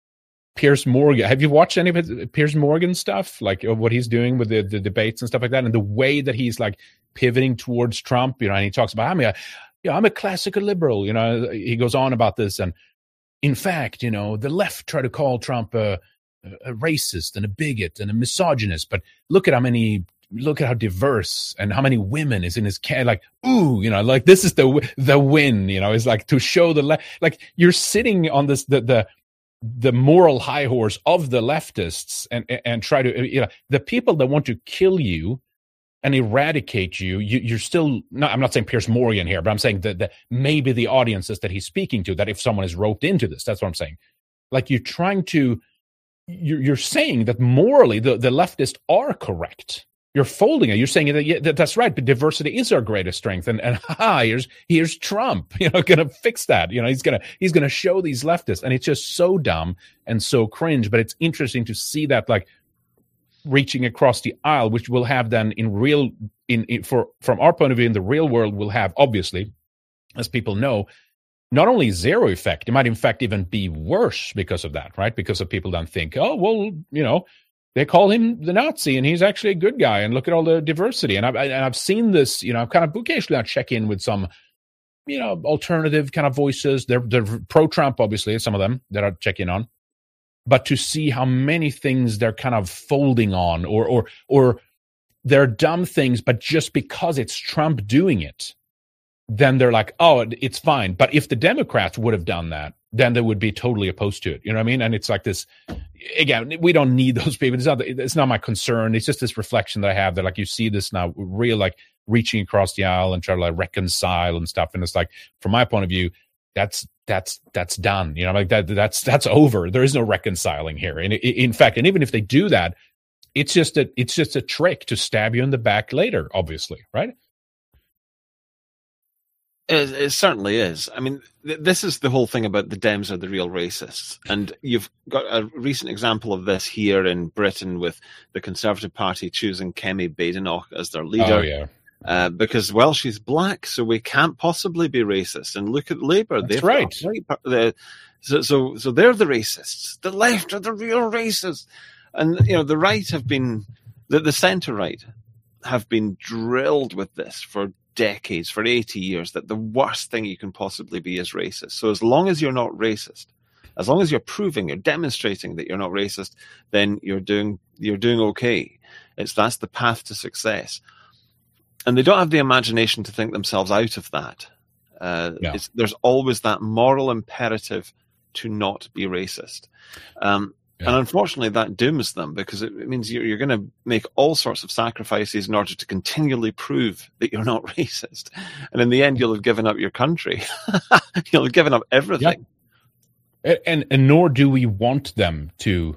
Piers Morgan. Have you watched any of his Piers Morgan stuff? Like what he's doing with the, the debates and stuff like that, and the way that he's like pivoting towards Trump. You know, and he talks about, I mean, I, you know, I'm a classical liberal. You know, he goes on about this, and in fact, you know, the left try to call Trump a, a racist and a bigot and a misogynist, but look at how many. Look at how diverse and how many women is in his can. Like, ooh, you know, like this is the the win. You know, is like to show the le- like you're sitting on this the the the moral high horse of the leftists and and try to, you know, the people that want to kill you and eradicate you. you you're still not. I'm not saying Piers Morgan here, but I'm saying that, that maybe the audiences that he's speaking to. That if someone is roped into this, that's what I'm saying. Like you're trying to, you're, you're saying that morally the the leftists are correct. You're folding it. You're saying that, yeah, that that's right, but diversity is our greatest strength. And and ha, here's here's Trump, you know, going to fix that. You know, he's gonna he's gonna show these leftists, and it's just so dumb and so cringe. But it's interesting to see that like reaching across the aisle, which will have then in real in, in for from our point of view in the real world will have obviously, as people know, not only zero effect. It might in fact even be worse because of that, right? Because of people don't think, oh well, you know. They call him the Nazi, and he's actually a good guy. And look at all the diversity. And I've, and I've seen this. You know, I've kind of occasionally I check in with some, you know, alternative kind of voices. They're they're pro-Trump, obviously, some of them that I check in on. But to see how many things they're kind of folding on, or or or they're dumb things, but just because it's Trump doing it, then they're like, oh, it's fine. But if the Democrats would have done that, then they would be totally opposed to it. You know what I mean? And it's like this, again, we don't need those people. It's not, it's not my concern. It's just this reflection that I have that like you see this now real like reaching across the aisle and try to like reconcile and stuff. And it's like, from my point of view, that's, that's, that's done. You know, like that, that's, that's over. There is no reconciling here. And in fact, and even if they do that, it's just a, it's just a trick to stab you in the back later, obviously. Right. It, it certainly is. I mean, th- this is the whole thing about the Dems are the real racists. And you've got a recent example of this here in Britain with the Conservative Party choosing Kemi Badenoch as their leader. Oh, yeah. Uh, because, well, she's black, so we can't possibly be racist. And look at Labour. That's They've right. right the, so, so, so they're the racists. The left are the real racists. And, you know, the right have been, the, the centre-right have been drilled with this for decades, for eighty years, that the worst thing you can possibly be is racist. So as long as you're not racist, as long as you're proving, you're demonstrating that you're not racist, then you're doing you're doing okay. It's that's the path to success. And they don't have the imagination to think themselves out of that. Uh, yeah. it's, there's always that moral imperative to not be racist. Um, Yeah. And unfortunately, that dooms them because it, it means you're, you're going to make all sorts of sacrifices in order to continually prove that you're not racist. And in the end, you'll have given up your country. You'll have given up everything. Yeah. And, and nor do we want them to,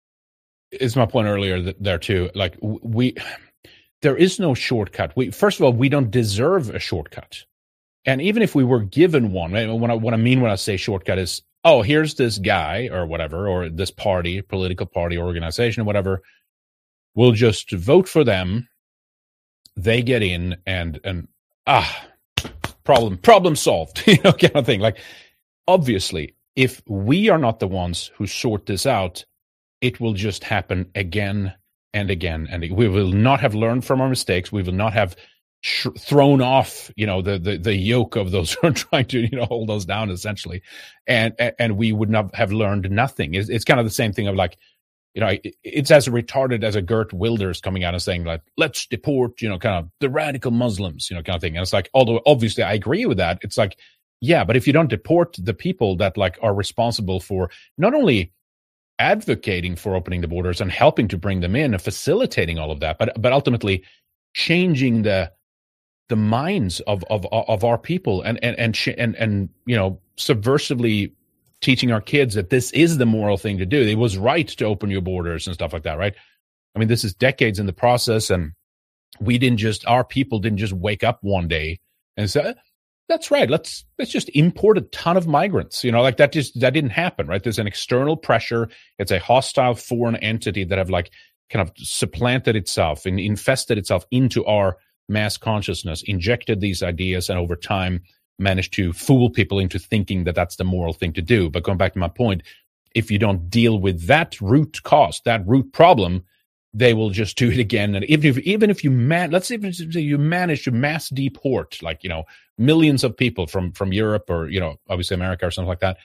is my point earlier that there too. Like we, there is no shortcut. We, first of all, we don't deserve a shortcut. And even if we were given one, what I, what I mean when I say shortcut is, oh, here's this guy or whatever, or this party, political party, organization, whatever. We'll just vote for them. They get in and, and ah, problem, problem solved, you know, kind of thing. Like, obviously, if we are not the ones who sort this out, it will just happen again and again. And we will not have learned from our mistakes. We will not have sh- thrown off, you know, the, the, the yoke of those who are trying to, you know, hold us down essentially. And, and we would not have learned nothing. It's, it's kind of the same thing of like, you know, it's as retarded as a Geert Wilders coming out and saying like, let's deport, you know, kind of the radical Muslims, you know, kind of thing. And it's like, although obviously I agree with that, it's like, yeah, but if you don't deport the people that like are responsible for not only advocating for opening the borders and helping to bring them in and facilitating all of that, but but ultimately changing the the minds of of of our people and and and and, and you know, subversively teaching our kids that this is the moral thing to do. It was right to open your borders and stuff like that, right? I mean, this is decades in the process, and we didn't just, our people didn't just wake up one day and say, that's right, let's let's just import a ton of migrants. You know, like that just, that didn't happen, right? There's an external pressure. It's a hostile foreign entity that have like kind of supplanted itself and infested itself into our mass consciousness, injected these ideas, and over time managed to fool people into thinking that that's the moral thing to do. But going back to my point, if you don't deal with that root cause, that root problem, they will just do it again. And even if, even if you man, let's say if you manage to mass deport, like, you know, millions of people from, from Europe or, you know, obviously America or something like that,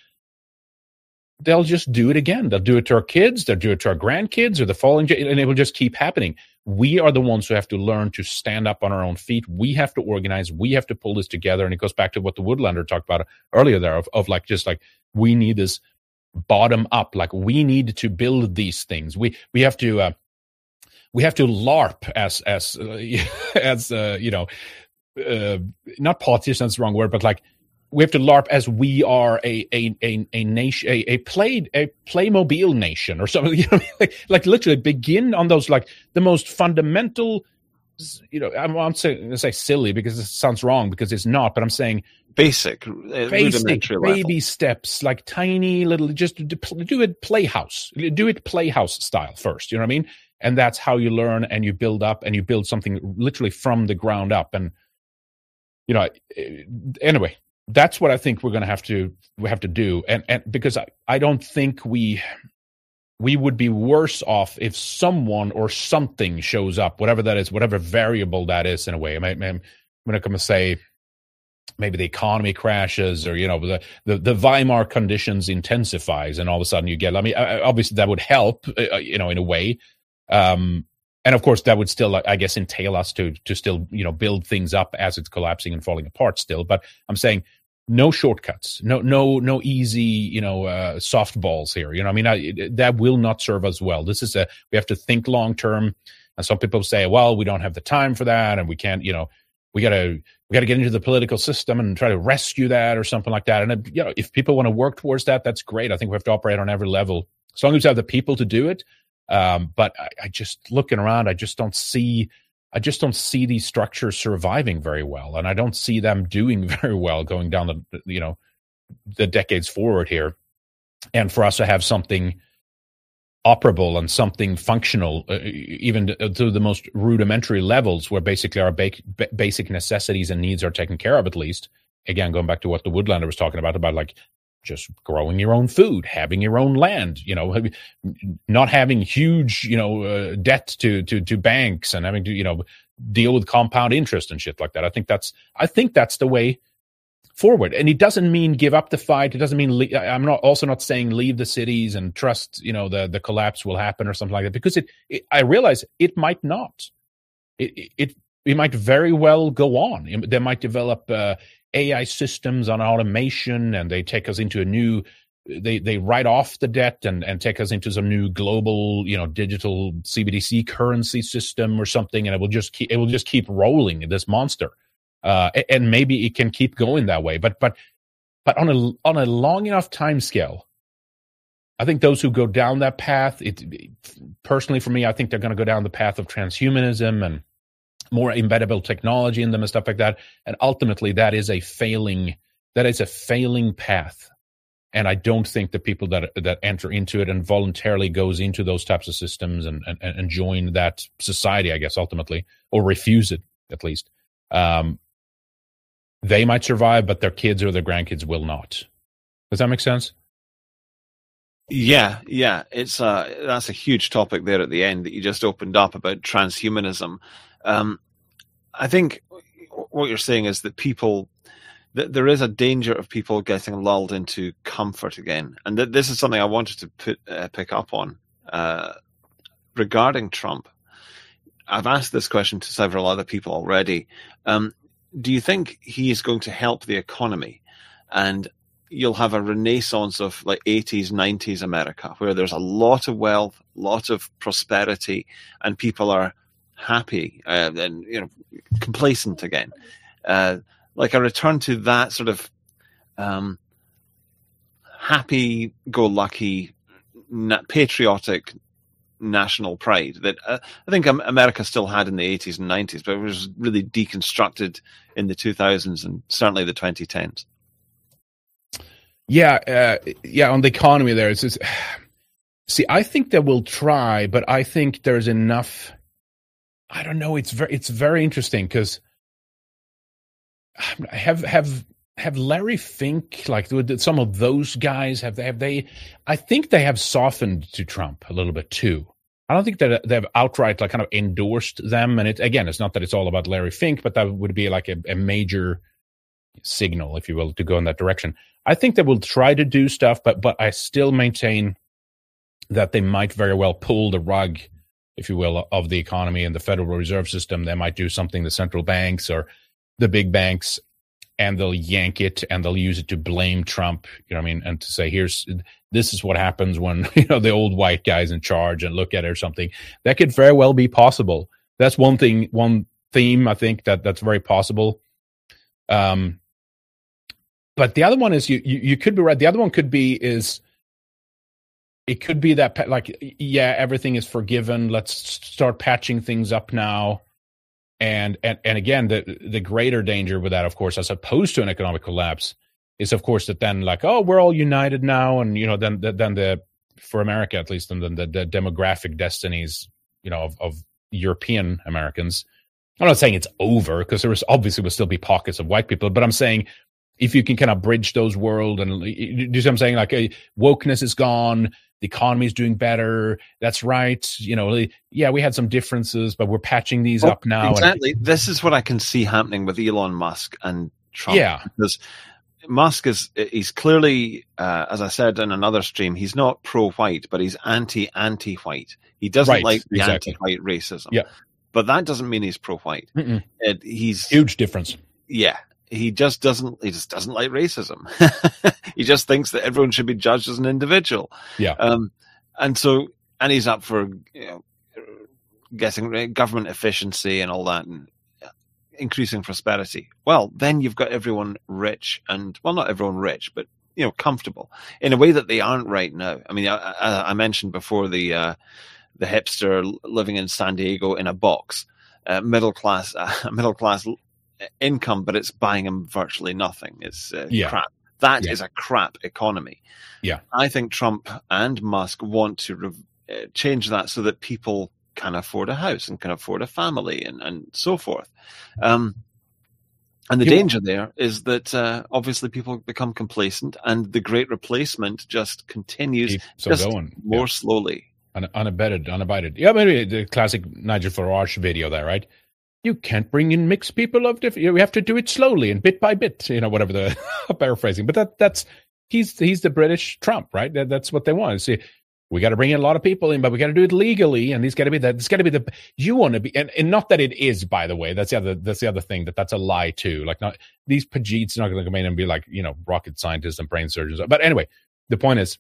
they'll just do it again. They'll do it to our kids. They'll do it to our grandkids or the following, and it will just keep happening. We are the ones who have to learn to stand up on our own feet. We have to organize. We have to pull this together. And it goes back to what the Woodlander talked about earlier there of, of like, just like, we need this bottom up. Like, we need to build these things. We, we have to, uh, we have to LARP as, as, uh, as, uh, you know, uh, not politicians, that's the wrong word, but like, we have to LARP as we are a a a, a nation, a, a play a Playmobil nation or something. You know, like, like literally begin on those like the most fundamental. You know, I'm, I'm saying I say silly because it sounds wrong because it's not, but I'm saying basic, uh, basic baby level. steps, like tiny little. Just do it playhouse, do it playhouse style first. You know what I mean? And that's how you learn and you build up and you build something literally from the ground up. And you know, anyway. That's what I think we're going to have to we have to do, and and because I, I don't think we we would be worse off if someone or something shows up, whatever that is, whatever variable that is. In a way, I mean, I'm going to come and say maybe the economy crashes, or you know, the, the the Weimar conditions intensifies, and all of a sudden you get. I mean, obviously that would help, you know, in a way. Um, And of course, that would still, I guess, entail us to to still, you know, build things up as it's collapsing and falling apart still. But I'm saying no shortcuts, no no no easy, you know, uh, softballs here. You know, I mean, I, that will not serve us well. This is a we have to think long term. And some people say, well, we don't have the time for that, and we can't, you know, we gotta we gotta get into the political system and try to rescue that or something like that. And you know, if people want to work towards that, that's great. I think we have to operate on every level as long as we have the people to do it. Um, but I, I just looking around, I just don't see, I just don't see these structures surviving very well, and I don't see them doing very well going down the, you know, the decades forward here. And for us to have something operable and something functional, uh, even to, to the most rudimentary levels, where basically our ba- ba- basic necessities and needs are taken care of, at least. Again, going back to what the Woodlander was talking about, about like. Just growing your own food, having your own land, you know, not having huge, you know, uh, debt to, to, to banks and having to, you know, deal with compound interest and shit like that. I think that's, I think that's the way forward. And it doesn't mean give up the fight. It doesn't mean, le- I'm not also not saying leave the cities and trust, you know, the, the collapse will happen or something like that, because it, it I realize it might not. It, it, it might very well go on. They might develop, uh, A I systems on automation, and they take us into a new, they they write off the debt and, and take us into some new global, you know, digital C B D C currency system or something, and it will just keep, it will just keep rolling, this monster. Uh, and maybe it can keep going that way. But, but, but on a, on a long enough time scale, I think those who go down that path, it, personally for me, I think they're going to go down the path of transhumanism and more embeddable technology in them and stuff like that. And ultimately that is a failing, that is a failing path. And I don't think the people that that enter into it and voluntarily goes into those types of systems and, and, and join that society, I guess, ultimately, or refuse it at least, um, they might survive, but their kids or their grandkids will not. Does that make sense? Yeah, yeah. It's uh, that's a huge topic there at the end that you just opened up about transhumanism. Um, I think what you're saying is that people, that there is a danger of people getting lulled into comfort again. And th- this is something I wanted to put, uh, pick up on uh, regarding Trump. I've asked this question to several other people already. Um, do you think he is going to help the economy? And you'll have a renaissance of like eighties, nineties America, where there's a lot of wealth, lot of prosperity, and people are happy uh, and, you know, complacent again. Uh, like a return to that sort of um, happy-go-lucky, na- patriotic, national pride that uh, I think America still had in the eighties and nineties, but it was really deconstructed in the two thousands and certainly the twenty tens. Yeah, uh, yeah. On the economy, there, it's just, see, I think they will try, but I think there's enough. I don't know. It's very, it's very interesting because have have have Larry Fink, like some of those guys, have they have they? I think they have softened to Trump a little bit too. I don't think that they've outright like kind of endorsed them. And it again, it's not that it's all about Larry Fink, but that would be like a, a major signal, if you will, to go in that direction. I think they will try to do stuff, but but I still maintain that they might very well pull the rug, if you will, of the economy and the Federal Reserve System. They might do something the central banks or the big banks, and they'll yank it and they'll use it to blame Trump. You know what I mean? And to say, here's this is what happens when, you know, the old white guy's in charge, and look at it or something. That could very well be possible. That's one thing, one theme I think that that's very possible. Um. But the other one is you, you you could be right. The other one could be is it could be that like yeah, everything is forgiven. Let's start patching things up now. And and and again, the the greater danger with that, of course, as opposed to an economic collapse, is of course that then like, oh, we're all united now, and you know then then the for America at least, and then the, the demographic destinies, you know, of, of European Americans. I'm not saying it's over, because there was obviously will still be pockets of white people, but I'm saying, if you can kind of bridge those worlds, and do you see what I'm saying? Like, uh, wokeness is gone, the economy is doing better. That's right. You know, yeah, we had some differences, but we're patching these well, up now. Exactly. And this is what I can see happening with Elon Musk and Trump. Yeah. Because Musk is, he's clearly, uh, as I said in another stream, he's not pro-white, but he's anti-anti-white. He doesn't right, like the exactly. anti-white racism. Yeah. But that doesn't mean he's pro-white. It, he's huge difference. Yeah. He just doesn't. He just doesn't like racism. He just thinks that everyone should be judged as an individual. Yeah. Um. And so, and he's up for, you know, getting government efficiency and all that, and increasing prosperity. Well, then you've got everyone rich, and well, not everyone rich, but you know, comfortable in a way that they aren't right now. I mean, I, I mentioned before the uh, the hipster living in San Diego in a box, uh, middle class, uh, middle class. income, but it's buying him virtually nothing. It's uh, yeah. crap. That yeah. is a crap economy. Yeah, I think Trump and Musk want to re- uh, change that so that people can afford a house and can afford a family and, and so forth. Um, and the you danger want- there is that uh, obviously people become complacent, and the great replacement just continues just going. more yeah. slowly. Un- unabated, unabated. Yeah, maybe the classic Nigel Farage video there, right? You can't bring in mixed people of different. We have to do it slowly and bit by bit. You know, whatever the paraphrasing. But that that's he's he's the British Trump, right? That, that's what they want. See, we got to bring in a lot of people in, but we got to do it legally. And these got to be that. It's got to be the you want to be, and, and not that it is. By the way, that's the other. That's the other thing. That that's a lie too. Like, not these Pajeets are not going to come in and be like, you know, rocket scientists and brain surgeons. But anyway, the point is,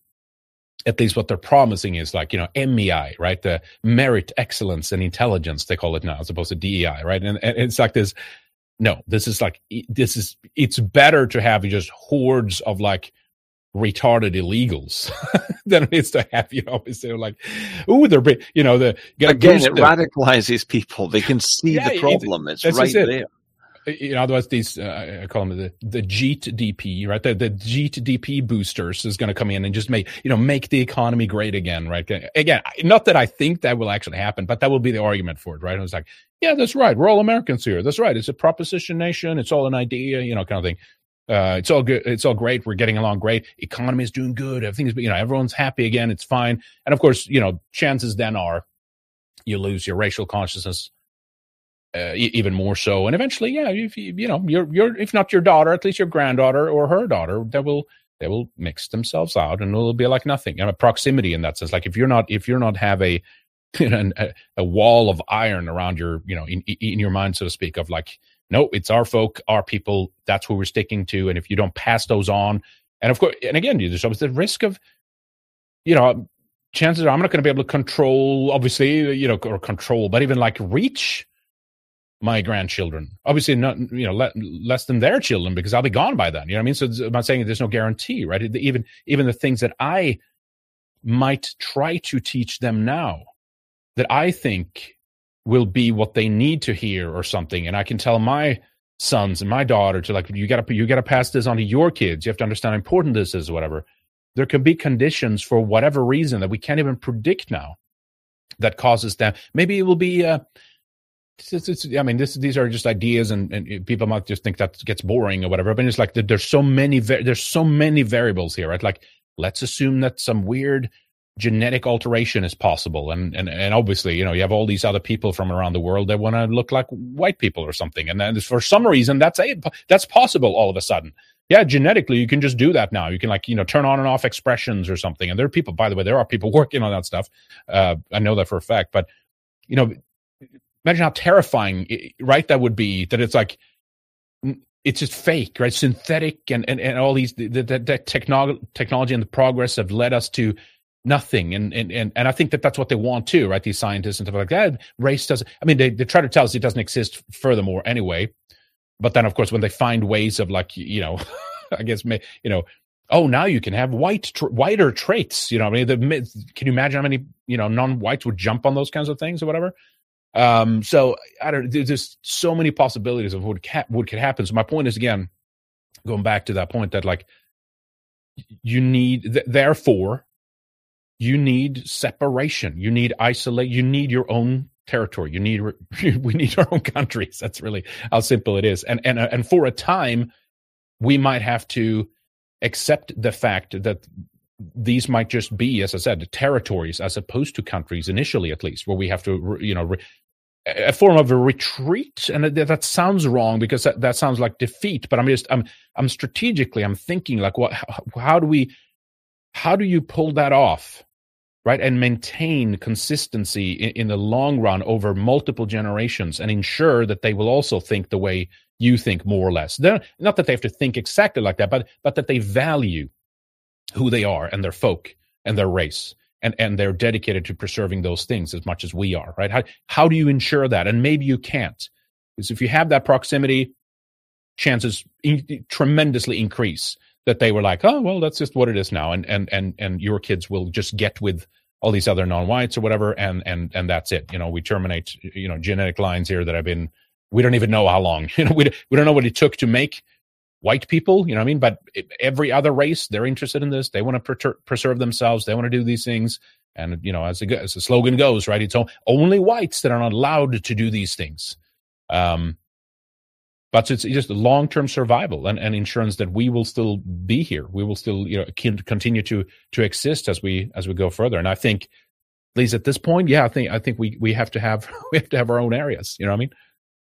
at least what they're promising is like, you know, M E I, right? The merit, excellence, and intelligence, they call it now, as opposed to D E I, right? And, and it's like this, no, this is like, this is, it's better to have just hordes of like retarded illegals than it is to have, you know, instead of like, ooh, they're, you know, the, again, it them. radicalizes people. They can see yeah, the problem. It's right it. there. You know, otherwise these, uh, I call them the, the JEET D P, right? The, the JEET D P boosters is going to come in and just make, you know, make the economy great again, right? Again, not that I think that will actually happen, but that will be the argument for it, right? And it's like, yeah, that's right. We're all Americans here. That's right. It's a proposition nation. It's all an idea, you know, kind of thing. Uh, it's all good. It's all great. We're getting along great. Economy is doing good. Everything's, you know, everyone's happy again. It's fine. And of course, you know, chances then are you lose your racial consciousness. Uh, even more so, and eventually, yeah, if you, you know, your your if not your daughter, at least your granddaughter or her daughter, they will they will mix themselves out, and it'll be like nothing. And a proximity in that sense, like if you're not if you're not have a you know, a, a wall of iron around your, you know, in in your mind, so to speak, of like, no, it's our folk, our people, that's what we're sticking to, and if you don't pass those on, and of course, and again, there's always the risk of, you know, chances are I'm not going to be able to control, obviously, you know, or control, but even like reach my grandchildren, obviously not, you know, le- less than their children, because I'll be gone by then. You know what I mean? So I'm not saying there's no guarantee, right? Even even the things that I might try to teach them now, that I think will be what they need to hear or something. And I can tell my sons and my daughter to like, you got to you got to pass this on to your kids. You have to understand how important this is, or whatever. There can be conditions for whatever reason that we can't even predict now that causes them. Maybe it will be. Uh, it's, it's, I mean, this, these are just ideas, and, and people might just think that gets boring or whatever. But it's like there's so many there's so many variables here, right? Like, let's assume that some weird genetic alteration is possible, and and and obviously, you know, you have all these other people from around the world that want to look like white people or something, and then for some reason that's a that's possible all of a sudden. Yeah, genetically you can just do that now. You can, like, you know, turn on and off expressions or something. And there are people, by the way, there are people working on that stuff. Uh, I know that for a fact. But, you know, imagine how terrifying, right, that would be, that it's like, it's just fake, right? Synthetic, and, and, and all these, the, the, the technology, technology and the progress have led us to nothing. And, and, and, and I think that that's what they want too, right? These scientists and stuff like that. Race doesn't, I mean, they, they try to tell us it doesn't exist furthermore anyway. But then, of course, when they find ways of, like, you know, I guess, you know, oh, now you can have white, tra- whiter traits. You know, I mean, the, can you imagine how many, you know, non-whites would jump on those kinds of things or whatever? Um, so I don't. There's so many possibilities of what ca- what could happen. So my point is, again, going back to that point, that, like, you need, th- therefore, you need separation. You need isolate. You need your own territory. You need, we need our own countries. That's really how simple it is. And and and for a time, we might have to accept the fact that these might just be, as I said, territories as opposed to countries initially, at least, where we have to, you know, re, a form of a retreat. And that, that sounds wrong, because that, that sounds like defeat. But I'm just, I'm, I'm strategically, I'm thinking, like, what? How, how do we, how do you pull that off? Right, and maintain consistency in, in the long run over multiple generations, and ensure that they will also think the way you think, more or less. They're, not that they have to think exactly like that, but but that they value who they are and their folk and their race, and, and they're dedicated to preserving those things as much as we are. Right? How how do you ensure that? And maybe you can't, because if you have that proximity, chances in, tremendously increase that they were like, oh, well, that's just what it is now. And, and, and, and your kids will just get with all these other non-whites or whatever. And, and, and that's it. You know, we terminate, you know, genetic lines here that have been, we don't even know how long, you know, we, we don't know what it took to make white people, you know what I mean? But every other race, they're interested in this. They want to per- preserve themselves. They want to do these things. And, you know, as, it, as the slogan goes, right, it's only whites that are not allowed to do these things. Um, But it's just long-term survival and, and insurance that we will still be here. We will still, you know, continue to to exist as we as we go further. And I think, at least at this point, yeah, I think I think we, we have to have we have to have our own areas. You know what I mean?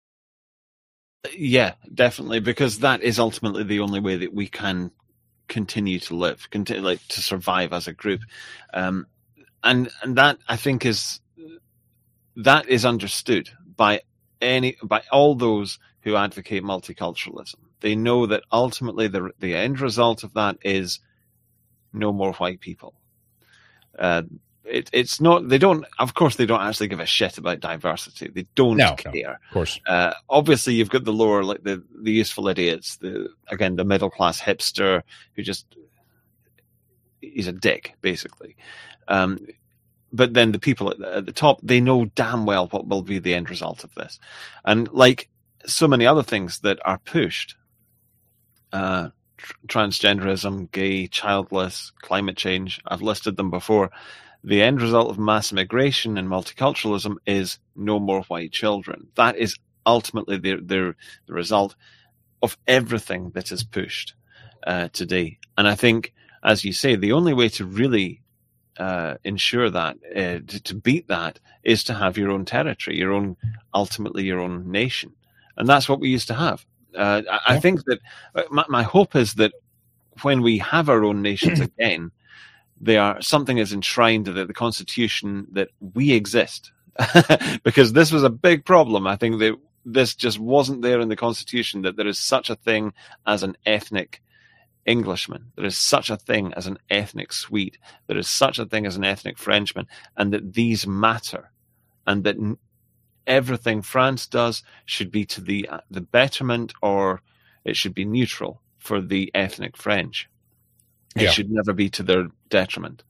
Yeah, definitely, because that is ultimately the only way that we can continue to live, continue, like, to survive as a group. Um, and and that, I think, is that is understood by any by all those who advocate multiculturalism. They know that ultimately the the end result of that is no more white people. Uh, it, it's not. They don't. Of course, they don't actually give a shit about diversity. They don't no, care. No, of course. Uh, obviously, you've got the lower, like the the useful idiots. The again, the middle class hipster who just he's a dick, basically. Um, but then the people at the, at the top, they know damn well what will be the end result of this, and like so many other things that are pushed, uh, tr- transgenderism, gay, childless, climate change, I've listed them before. The end result of mass immigration and multiculturalism is no more white children. That is ultimately the, the, the result of everything that is pushed uh, today. And I think, as you say, the only way to really uh, ensure that, uh, to, to beat that, is to have your own territory, your own, ultimately your own nation. And that's what we used to have. Uh, I, I think that my, my hope is that when we have our own nations again, they are something is enshrined in the, the Constitution that we exist. Because this was a big problem. I think that this just wasn't there in the Constitution, that there is such a thing as an ethnic Englishman. There is such a thing as an ethnic Swede. There is such a thing as an ethnic Frenchman, and that these matter, and that everything France does should be to the uh, the betterment, or it should be neutral for the ethnic French. It yeah. should never be to their detriment.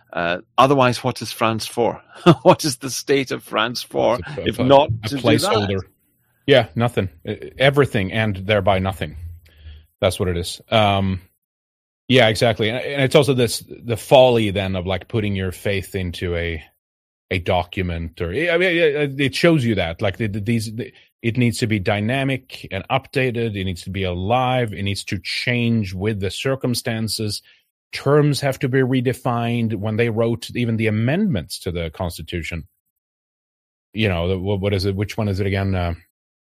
Uh, otherwise, what is France for? What is the state of France for, a, if a, not a to placeholder? do that? Yeah, nothing. Everything and thereby nothing. That's what it is. Um, yeah, exactly. And, and it's also this the folly then of like putting your faith into a a document, or I mean, it shows you that like the, the, these. The, it needs to be dynamic and updated. It needs to be alive. It needs to change with the circumstances. Terms have to be redefined. When they wrote even the amendments to the Constitution, you know, the, what is it? Which one is it again? Uh,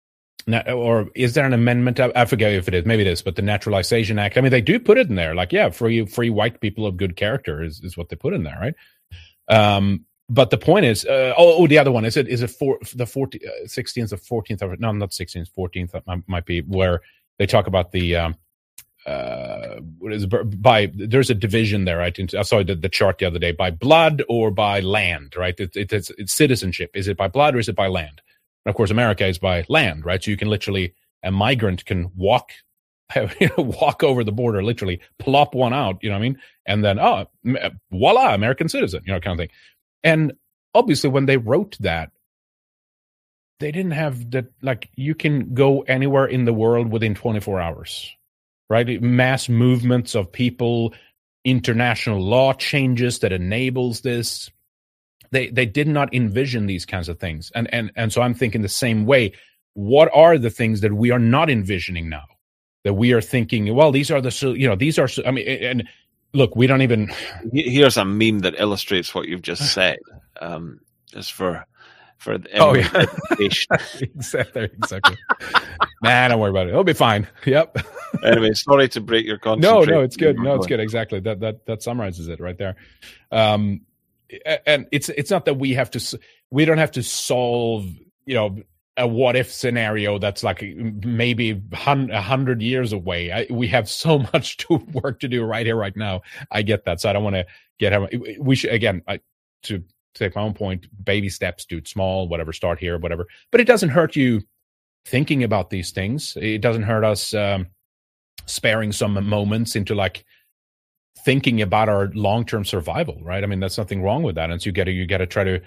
or is there an amendment? I, I forget if it is. Maybe it is. But the Naturalization Act. I mean, they do put it in there. Like, yeah, free free white people of good character is, is what they put in there, right? Um, But the point is, uh, oh, oh, the other one is it is it for the fourteenth, uh, sixteenth, or fourteenth of no, not sixteenth, fourteenth that might be where they talk about the um, uh, what is it, by there's a division there, right? I saw the, the chart the other day by blood or by land, right? It, it, it's, it's citizenship. Is it by blood or is it by land? And of course, America is by land, right? So you can literally a migrant can walk. You know, walk over the border, literally plop one out. You know what I mean? And then oh, voila, American citizen. You know, kind of thing. And obviously, when they wrote that, they didn't have that, like, you can go anywhere in the world within twenty-four hours, right? Mass movements of people, international law changes that enables this. They they did not envision these kinds of things. And, and, and so I'm thinking the same way. What are the things that we are not envisioning now? That we are thinking, well, these are the, you know, these are, I mean, and, look, we don't even. Here's a meme that illustrates what you've just said. Um, just for for the oh yeah, exactly, exactly. Nah, don't worry about it. It'll be fine. Yep. Anyway, sorry to break your concentration. No, no, it's good. No, it's good. Exactly. That that that summarizes it right there. Um, and it's it's not that we have to. We don't have to solve, you know, a what if scenario that's like maybe a hundred years away. I, we have so much to work to do right here, right now. I get that. So I don't want to get, we should, again, I, to take my own point, baby steps, dude, small, whatever, start here, whatever. But it doesn't hurt you thinking about these things. It doesn't hurt us um, sparing some moments into like thinking about our long-term survival, right? I mean, there's nothing wrong with that. And so you got to, you got to try to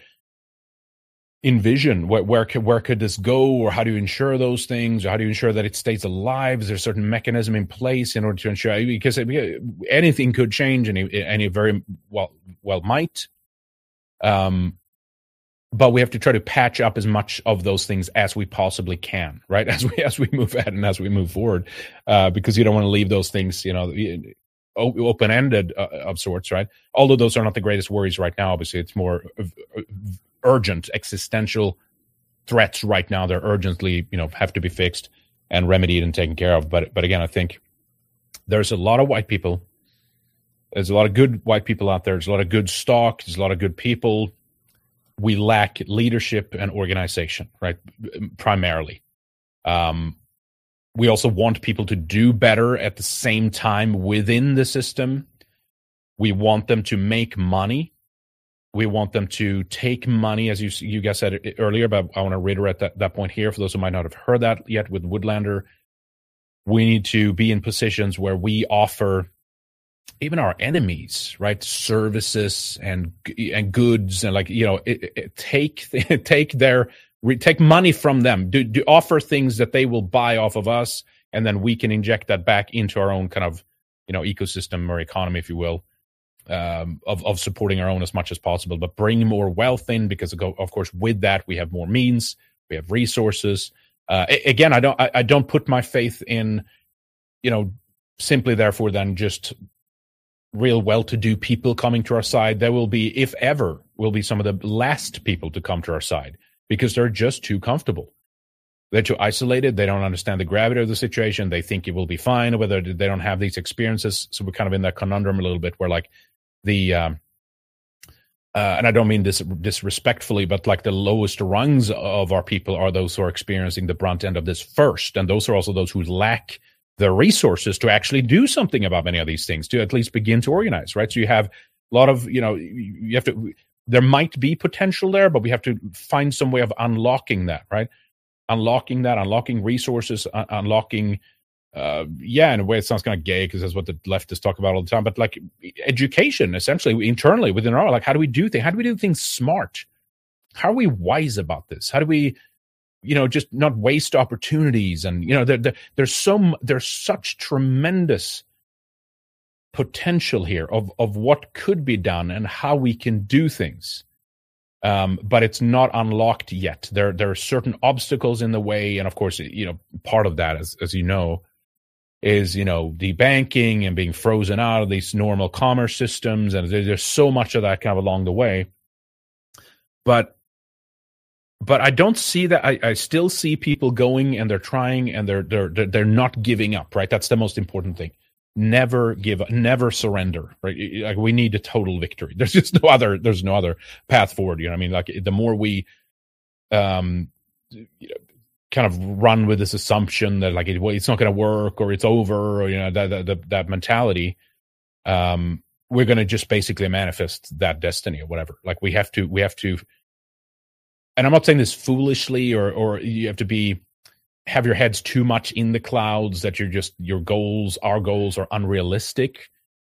envision where where could, where could this go, or how do you ensure those things, or how do you ensure that it stays alive? Is there a certain mechanism in place in order to ensure, because anything could change, and any very well well might. Um, but we have to try to patch up as much of those things as we possibly can, right? As we as we move ahead and as we move forward, uh, because you don't want to leave those things, you know, open ended uh, of sorts, right? Although those are not the greatest worries right now. Obviously, it's more urgent existential threats right now. They're urgently, you know, have to be fixed and remedied and taken care of. But but again, I think there's a lot of white people. There's a lot of good white people out there. There's a lot of good stock. There's a lot of good people. We lack leadership and organization, right? Primarily. Um, we also want people to do better at the same time within the system. We want them to make money. We want them to take money, as you you guys said earlier, but I want to reiterate that, that point here for those who might not have heard that yet with Woodlander. We need to be in positions where we offer even our enemies, right, services and and goods, and like, you know, it, it, take take their take money from them, do, do offer things that they will buy off of us, and then we can inject that back into our own kind of, you know, ecosystem or economy, if you will. Um, of, of supporting our own as much as possible, but bring more wealth in, because of course with that we have more means, we have resources. Uh, again, I don't I, I don't put my faith in, you know, simply therefore then just real well-to-do people coming to our side. There will be, if ever, will be some of the last people to come to our side because they're just too comfortable. They're too isolated. They don't understand the gravity of the situation. They think it will be fine, whether they don't have these experiences. So we're kind of in that conundrum a little bit where like the, um, uh, and I don't mean this disrespectfully, but like the lowest rungs of our people are those who are experiencing the brunt end of this first. And those are also those who lack the resources to actually do something about many of these things, to at least begin to organize, right? So you have a lot of, you know, you have to, there might be potential there, but we have to find some way of unlocking that, right? Unlocking that, unlocking resources, un- unlocking uh, yeah, in a way it sounds kind of gay because that's what the leftists talk about all the time. But like education, essentially internally within our, like, how do we do things? How do we do things smart? How are we wise about this? How do we, you know, just not waste opportunities? And you know, there, there, there's so there's such tremendous potential here of of what could be done and how we can do things. Um, but it's not unlocked yet. There, there are certain obstacles in the way, and of course, you know, part of that, as as you know, is you know the banking and being frozen out of these normal commerce systems, and there, there's so much of that kind of along the way. But, but I don't see that. I, I still see people going and they're trying and they're they're they're not giving up. Right, that's the most important thing. Never give up, never surrender, right? Like we need a total victory. There's just no other, there's no other path forward. You know what I mean? Like the more we, um, you know, kind of run with this assumption that like, it, well, it's not going to work or it's over or, you know, that, that, that mentality, um, we're going to just basically manifest that destiny or whatever. Like we have to, we have to, and I'm not saying this foolishly or, or you have to be, have your heads too much in the clouds that you're just your goals our goals are unrealistic,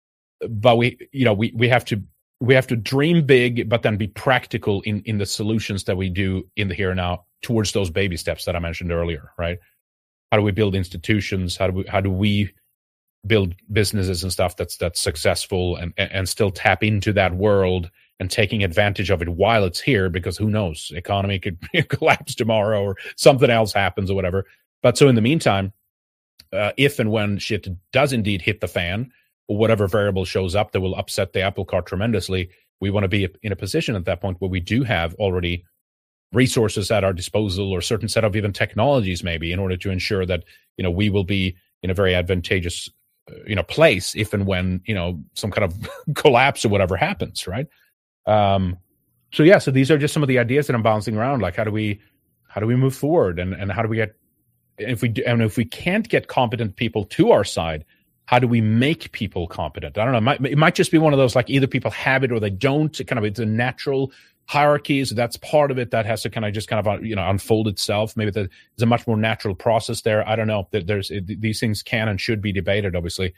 but we you know we we have to we have to dream big but then be practical in in the solutions that we do in the here and now towards those baby steps that I mentioned earlier. Right, how do we build institutions, how do we how do we build businesses and stuff that's that's successful and and still tap into that world and taking advantage of it while it's here, because who knows, economy could collapse tomorrow or something else happens or whatever. But so in the meantime, uh, if and when shit does indeed hit the fan or whatever variable shows up that will upset the apple cart tremendously, we want to be in a position at that point where we do have already resources at our disposal or a certain set of even technologies maybe in order to ensure that, you know, we will be in a very advantageous, uh, you know, place if and when, you know, some kind of collapse or whatever happens, right? Um, so yeah, so these are just some of the ideas that I'm bouncing around. Like, how do we, how do we move forward, and and how do we get, if we do, and if we can't get competent people to our side, how do we make people competent? I don't know. It might, it might just be one of those like either people have it or they don't. It kind of it's a natural hierarchy, so that's part of it that has to kind of just kind of you know unfold itself. Maybe there's a much more natural process there. I don't know. There's these things can and should be debated, obviously.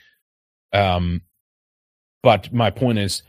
Um, but my point is,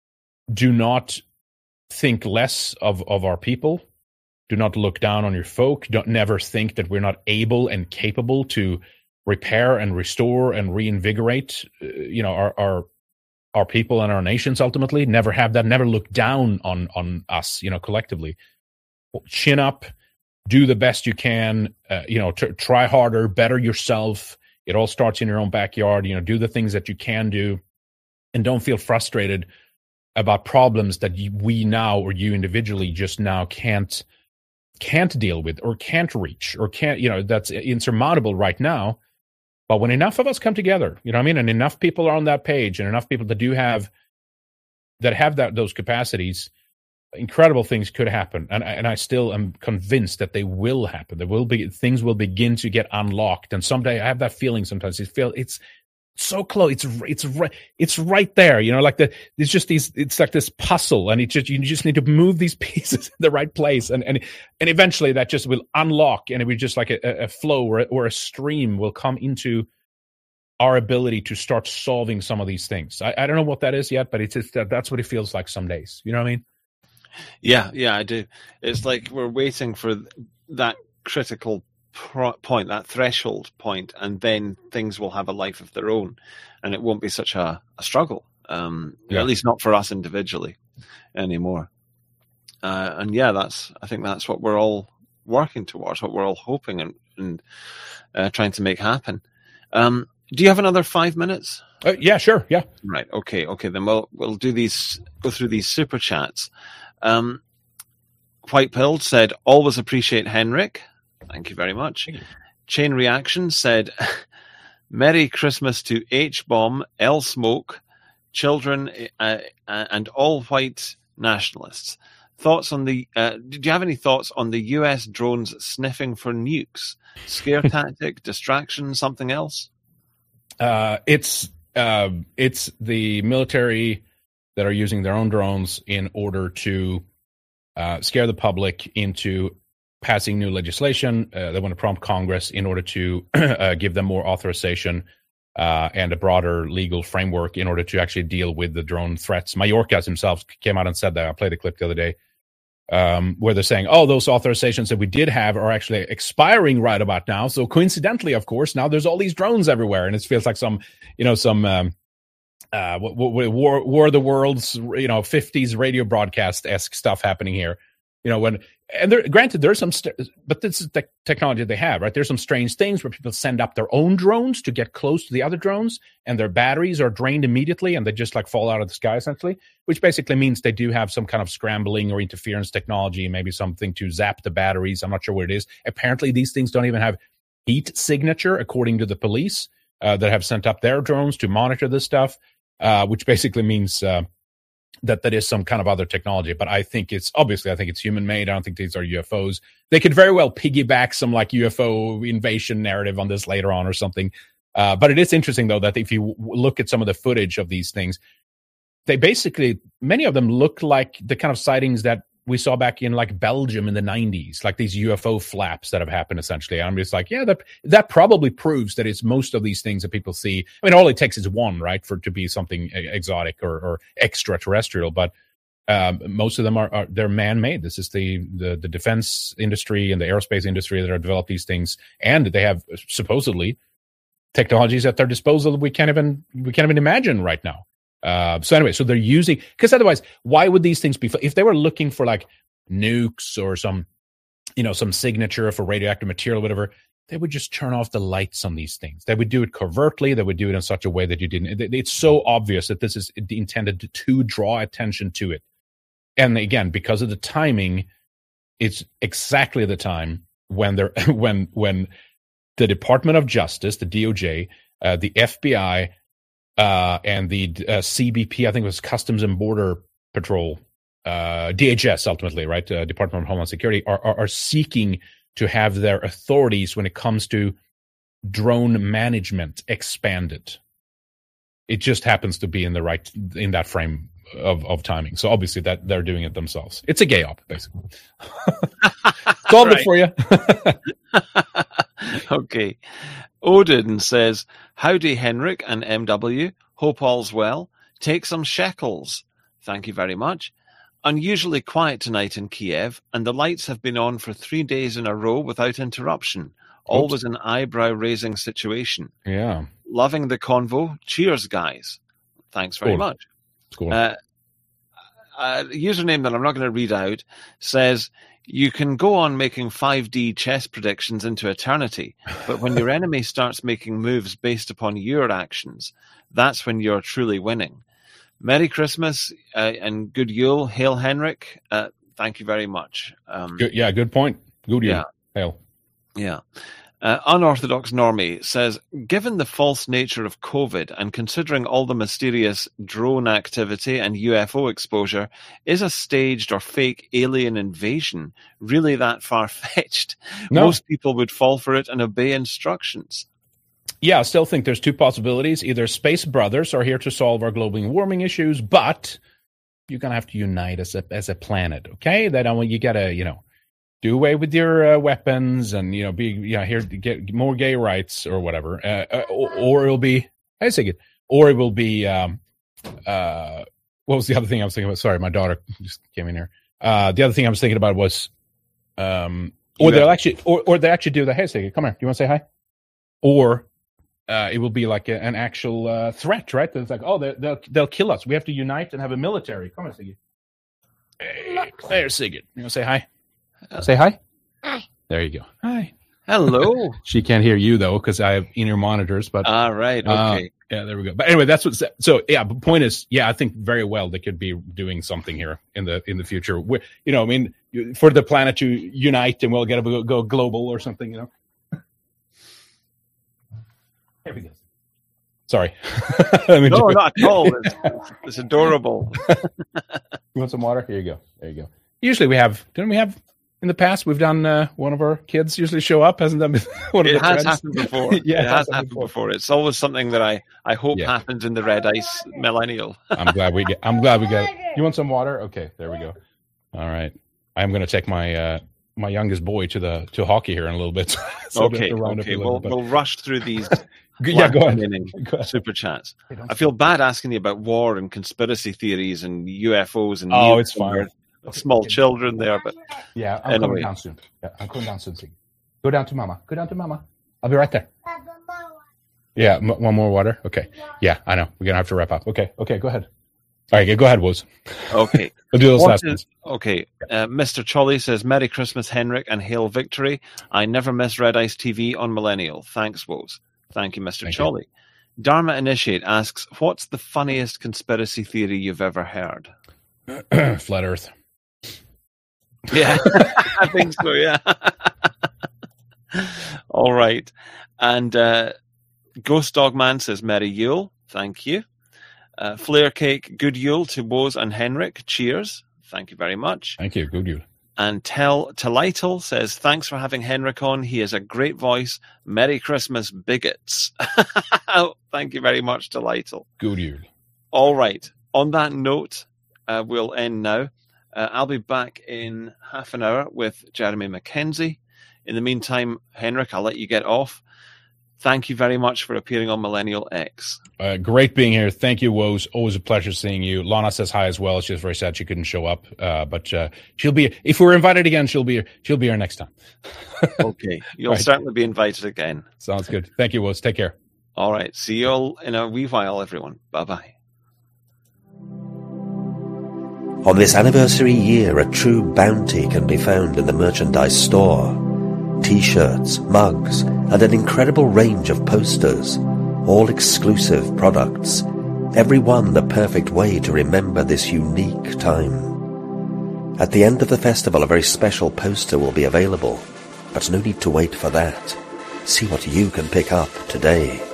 do not think less of, of our people. Do not look down on your folk. Don't never think that we're not able and capable to repair and restore and reinvigorate, uh, you know, our, our our people and our nations. Ultimately, never have that. Never look down on on us, you know, collectively. Chin up. Do the best you can. Uh, you know, t- try harder. Better yourself. It all starts in your own backyard. You know, do the things that you can do, and don't feel frustrated about problems that you, we now or you individually just now can't can't deal with or can't reach or can't, you know, that's insurmountable right now. But when enough of us come together, you know what I mean, and enough people are on that page and enough people that do have that have that those capacities, incredible things could happen. And, and I still am convinced that they will happen. There will be things will begin to get unlocked. And someday I have that feeling sometimes. It feel it's so close. It's it's right. It's right there. You know, like the it's just these. It's like this puzzle, and it just you just need to move these pieces in the right place, and and and eventually that just will unlock, and it will just like a, a flow or a, or a stream will come into our ability to start solving some of these things. I, I don't know what that is yet, but it's just, that's what it feels like some days. You know what I mean? Yeah, yeah, I do. It's like we're waiting for that critical point, that threshold point, and then things will have a life of their own, and it won't be such a, a struggle, um, yeah. At least not for us individually anymore. Uh, and yeah, that's I think that's what we're all working towards, what we're all hoping and, and uh, trying to make happen. Um, do you have another five minutes? Uh, yeah, sure. Yeah. Right. Okay. Okay. Then we'll we'll do these. Go through these super chats. Um, White Pilled said, "Always appreciate Henrik." Thank you very much. You. Chain Reaction said, "Merry Christmas to H-Bomb, L-Smoke, children, uh, uh, and all white nationalists. Thoughts on the? Uh, did you have any thoughts on the U S drones sniffing for nukes? Scare tactic, distraction, something else?" Uh, it's uh, it's the military that are using their own drones in order to uh, scare the public into passing new legislation. Uh, they want to prompt Congress in order to uh, give them more authorization uh, and a broader legal framework in order to actually deal with the drone threats. Mayorkas himself came out and said that. I played a clip the other day um, where they're saying, oh, those authorizations that we did have are actually expiring right about now. So coincidentally, of course, now there's all these drones everywhere. And it feels like some, you know, some um, uh, War, War of the Worlds, you know, fifties radio broadcast-esque stuff happening here. You know, when, and there, granted, there's some, st- but this is the technology they have, right? There's some strange things where people send up their own drones to get close to the other drones, and their batteries are drained immediately, and they just like fall out of the sky, essentially, which basically means they do have some kind of scrambling or interference technology, maybe something to zap the batteries. I'm not sure what it is. Apparently, these things don't even have heat signature, according to the police uh, that have sent up their drones to monitor this stuff, uh, which basically means uh, that that is some kind of other technology. But I think it's, obviously, I think it's human-made. I don't think these are U F Os. They could very well piggyback some like U F O invasion narrative on this later on or something. Uh, but it is interesting, though, that if you look at some of the footage of these things, they basically, many of them look like the kind of sightings that we saw back in like Belgium in the nineties, like these U F O flaps that have happened, essentially. And I'm just like, yeah, that that probably proves that it's most of these things that people see. I mean, all it takes is one, right, for it to be something exotic or, or extraterrestrial. But um, most of them are, are they're man-made. This is the, the the defense industry and the aerospace industry that have developed these things, and they have supposedly technologies at their disposal that we can't even we can't even imagine right now. Uh, so anyway, so they're using, because otherwise, why would these things be, if they were looking for like nukes or some, you know, some signature for radioactive material or whatever, they would just turn off the lights on these things. They would do it covertly. They would do it in such a way that you didn't, it's so obvious that this is intended to, to draw attention to it. And again, because of the timing, it's exactly the time when they're, when, when the Department of Justice, the D O J, uh, the F B I, Uh, and the uh, C B P, I think it was Customs and Border Patrol, uh, D H S ultimately, right? Uh, Department of Homeland Security are, are are seeking to have their authorities when it comes to drone management expanded. It just happens to be in the right, in that frame of, of timing. So obviously that they're doing it themselves. It's a gay op, basically. Solved it for you. Okay. Odin says, howdy, Henrik and M W. Hope all's well. Take some shekels. Thank you very much. Unusually quiet tonight in Kiev, and the lights have been on for three days in a row without interruption. Always an eyebrow-raising situation. Yeah. Loving the convo. Cheers, guys. Thanks very cool. much. Cool. Uh, a username that I'm not going to read out says, you can go on making five D chess predictions into eternity, but when your enemy starts making moves based upon your actions, that's when you're truly winning. Merry Christmas uh, and good Yule. Hail, Henrik. Uh, thank you very much. Um, good, yeah, good point. Good Yule. Yeah. Hail. Yeah. Uh, Unorthodox Normie says, given the false nature of COVID and considering all the mysterious drone activity and U F O exposure, is a staged or fake alien invasion really that far-fetched? No. Most people would fall for it and obey instructions. Yeah, I still think there's two possibilities. Either space brothers are here to solve our global warming issues, but you're going to have to unite as a, as a planet, okay? That I want you got to, you know, do away with your uh, weapons and, you know, be, you know, here to get more gay rights or whatever. Uh, uh, or, or it'll be, I think it, or it will be, um, uh, what was the other thing I was thinking about? Sorry, my daughter just came in here. Uh, the other thing I was thinking about was, um, or they'll actually, or, or they actually do the, hey, Siggy, come here. Do you want to say hi? Or, uh, it will be like a, an actual, uh, threat, right? It's like, oh, they'll, they'll kill us. We have to unite and have a military. Come on, Siggy. Hey, there's Siggy. You want to say hi? Say hi. Hi. There you go. Hi. Hello. She can't hear you though because I have in-ear monitors. But all right. Okay. Uh, yeah, there we go. But anyway, that's what. So yeah, the point is, yeah, I think very well they could be doing something here in the in the future. We're, you know, I mean, for the planet to unite and we'll get a go global or something. You know. Here we go. Sorry. no, not at all. It's, it's adorable. You want some water? Here you go. There you go. Usually we have. Didn't we have? In the past, we've done uh, one of our kids usually show up, hasn't that been one of it the has trends? happened before. Yeah, it has happened before. before. It's always something that I, I hope yeah. happens in the Red Ice Millennial. I'm glad we get. I'm glad we get. You want some water? Okay, there we go. All right. I'm going to take my uh, my youngest boy to the to hockey here in a little bit. So okay, okay. We'll, we'll rush through these. Yeah, go ahead. go ahead. Super chats. I feel bad asking you about war and conspiracy theories and U F Os and oh, it's fine. Small children there, but yeah, I'm anyway. coming down soon. Yeah, I'm coming down soon. Go down to Mama. Go down to Mama. I'll be right there. Yeah, m- one more water. Okay. Yeah, I know. We're gonna have to wrap up. Okay. Okay. Go ahead. All right. Go ahead, Woz. Okay. We'll do those What last is, ones. Okay. Uh, Mister Cholly says, Merry Christmas, Henrik, and hail victory. I never miss Red Ice T V on Millennial. Thanks, Woz. Thank you, Mister Thank Cholly. You. Dharma Initiate asks, what's the funniest conspiracy theory you've ever heard? Flat Earth. Yeah, I think so, yeah. All right. And uh, Ghost Dog Man says, Merry Yule. Thank you. Uh, Flare Cake, good Yule to Woz and Henrik. Cheers. Thank you very much. Thank you. Good Yule. And Tell Telital says, thanks for having Henrik on. He has a great voice. Merry Christmas, bigots. Thank you very much, Telital. Good Yule. All right. On that note, uh, we'll end now. Uh, I'll be back in half an hour with Jeremy McKenzie. In the meantime, Henrik, I'll let you get off. Thank you very much for appearing on Millennial X. Uh, great being here. Thank you, Woz. Always a pleasure seeing you. Lana says hi as well. She's very sad she couldn't show up, uh, but uh, she'll be. If we're invited again, she'll be. She'll be here next time. Okay, you'll right. certainly be invited again. Sounds good. Thank you, Woz. Take care. All right. See you all in a wee while, everyone. Bye bye. On this anniversary year, a true bounty can be found in the merchandise store. T-shirts, mugs, and an incredible range of posters, all exclusive products, every one the perfect way to remember this unique time. At the end of the festival, a very special poster will be available, but no need to wait for that. See what you can pick up today.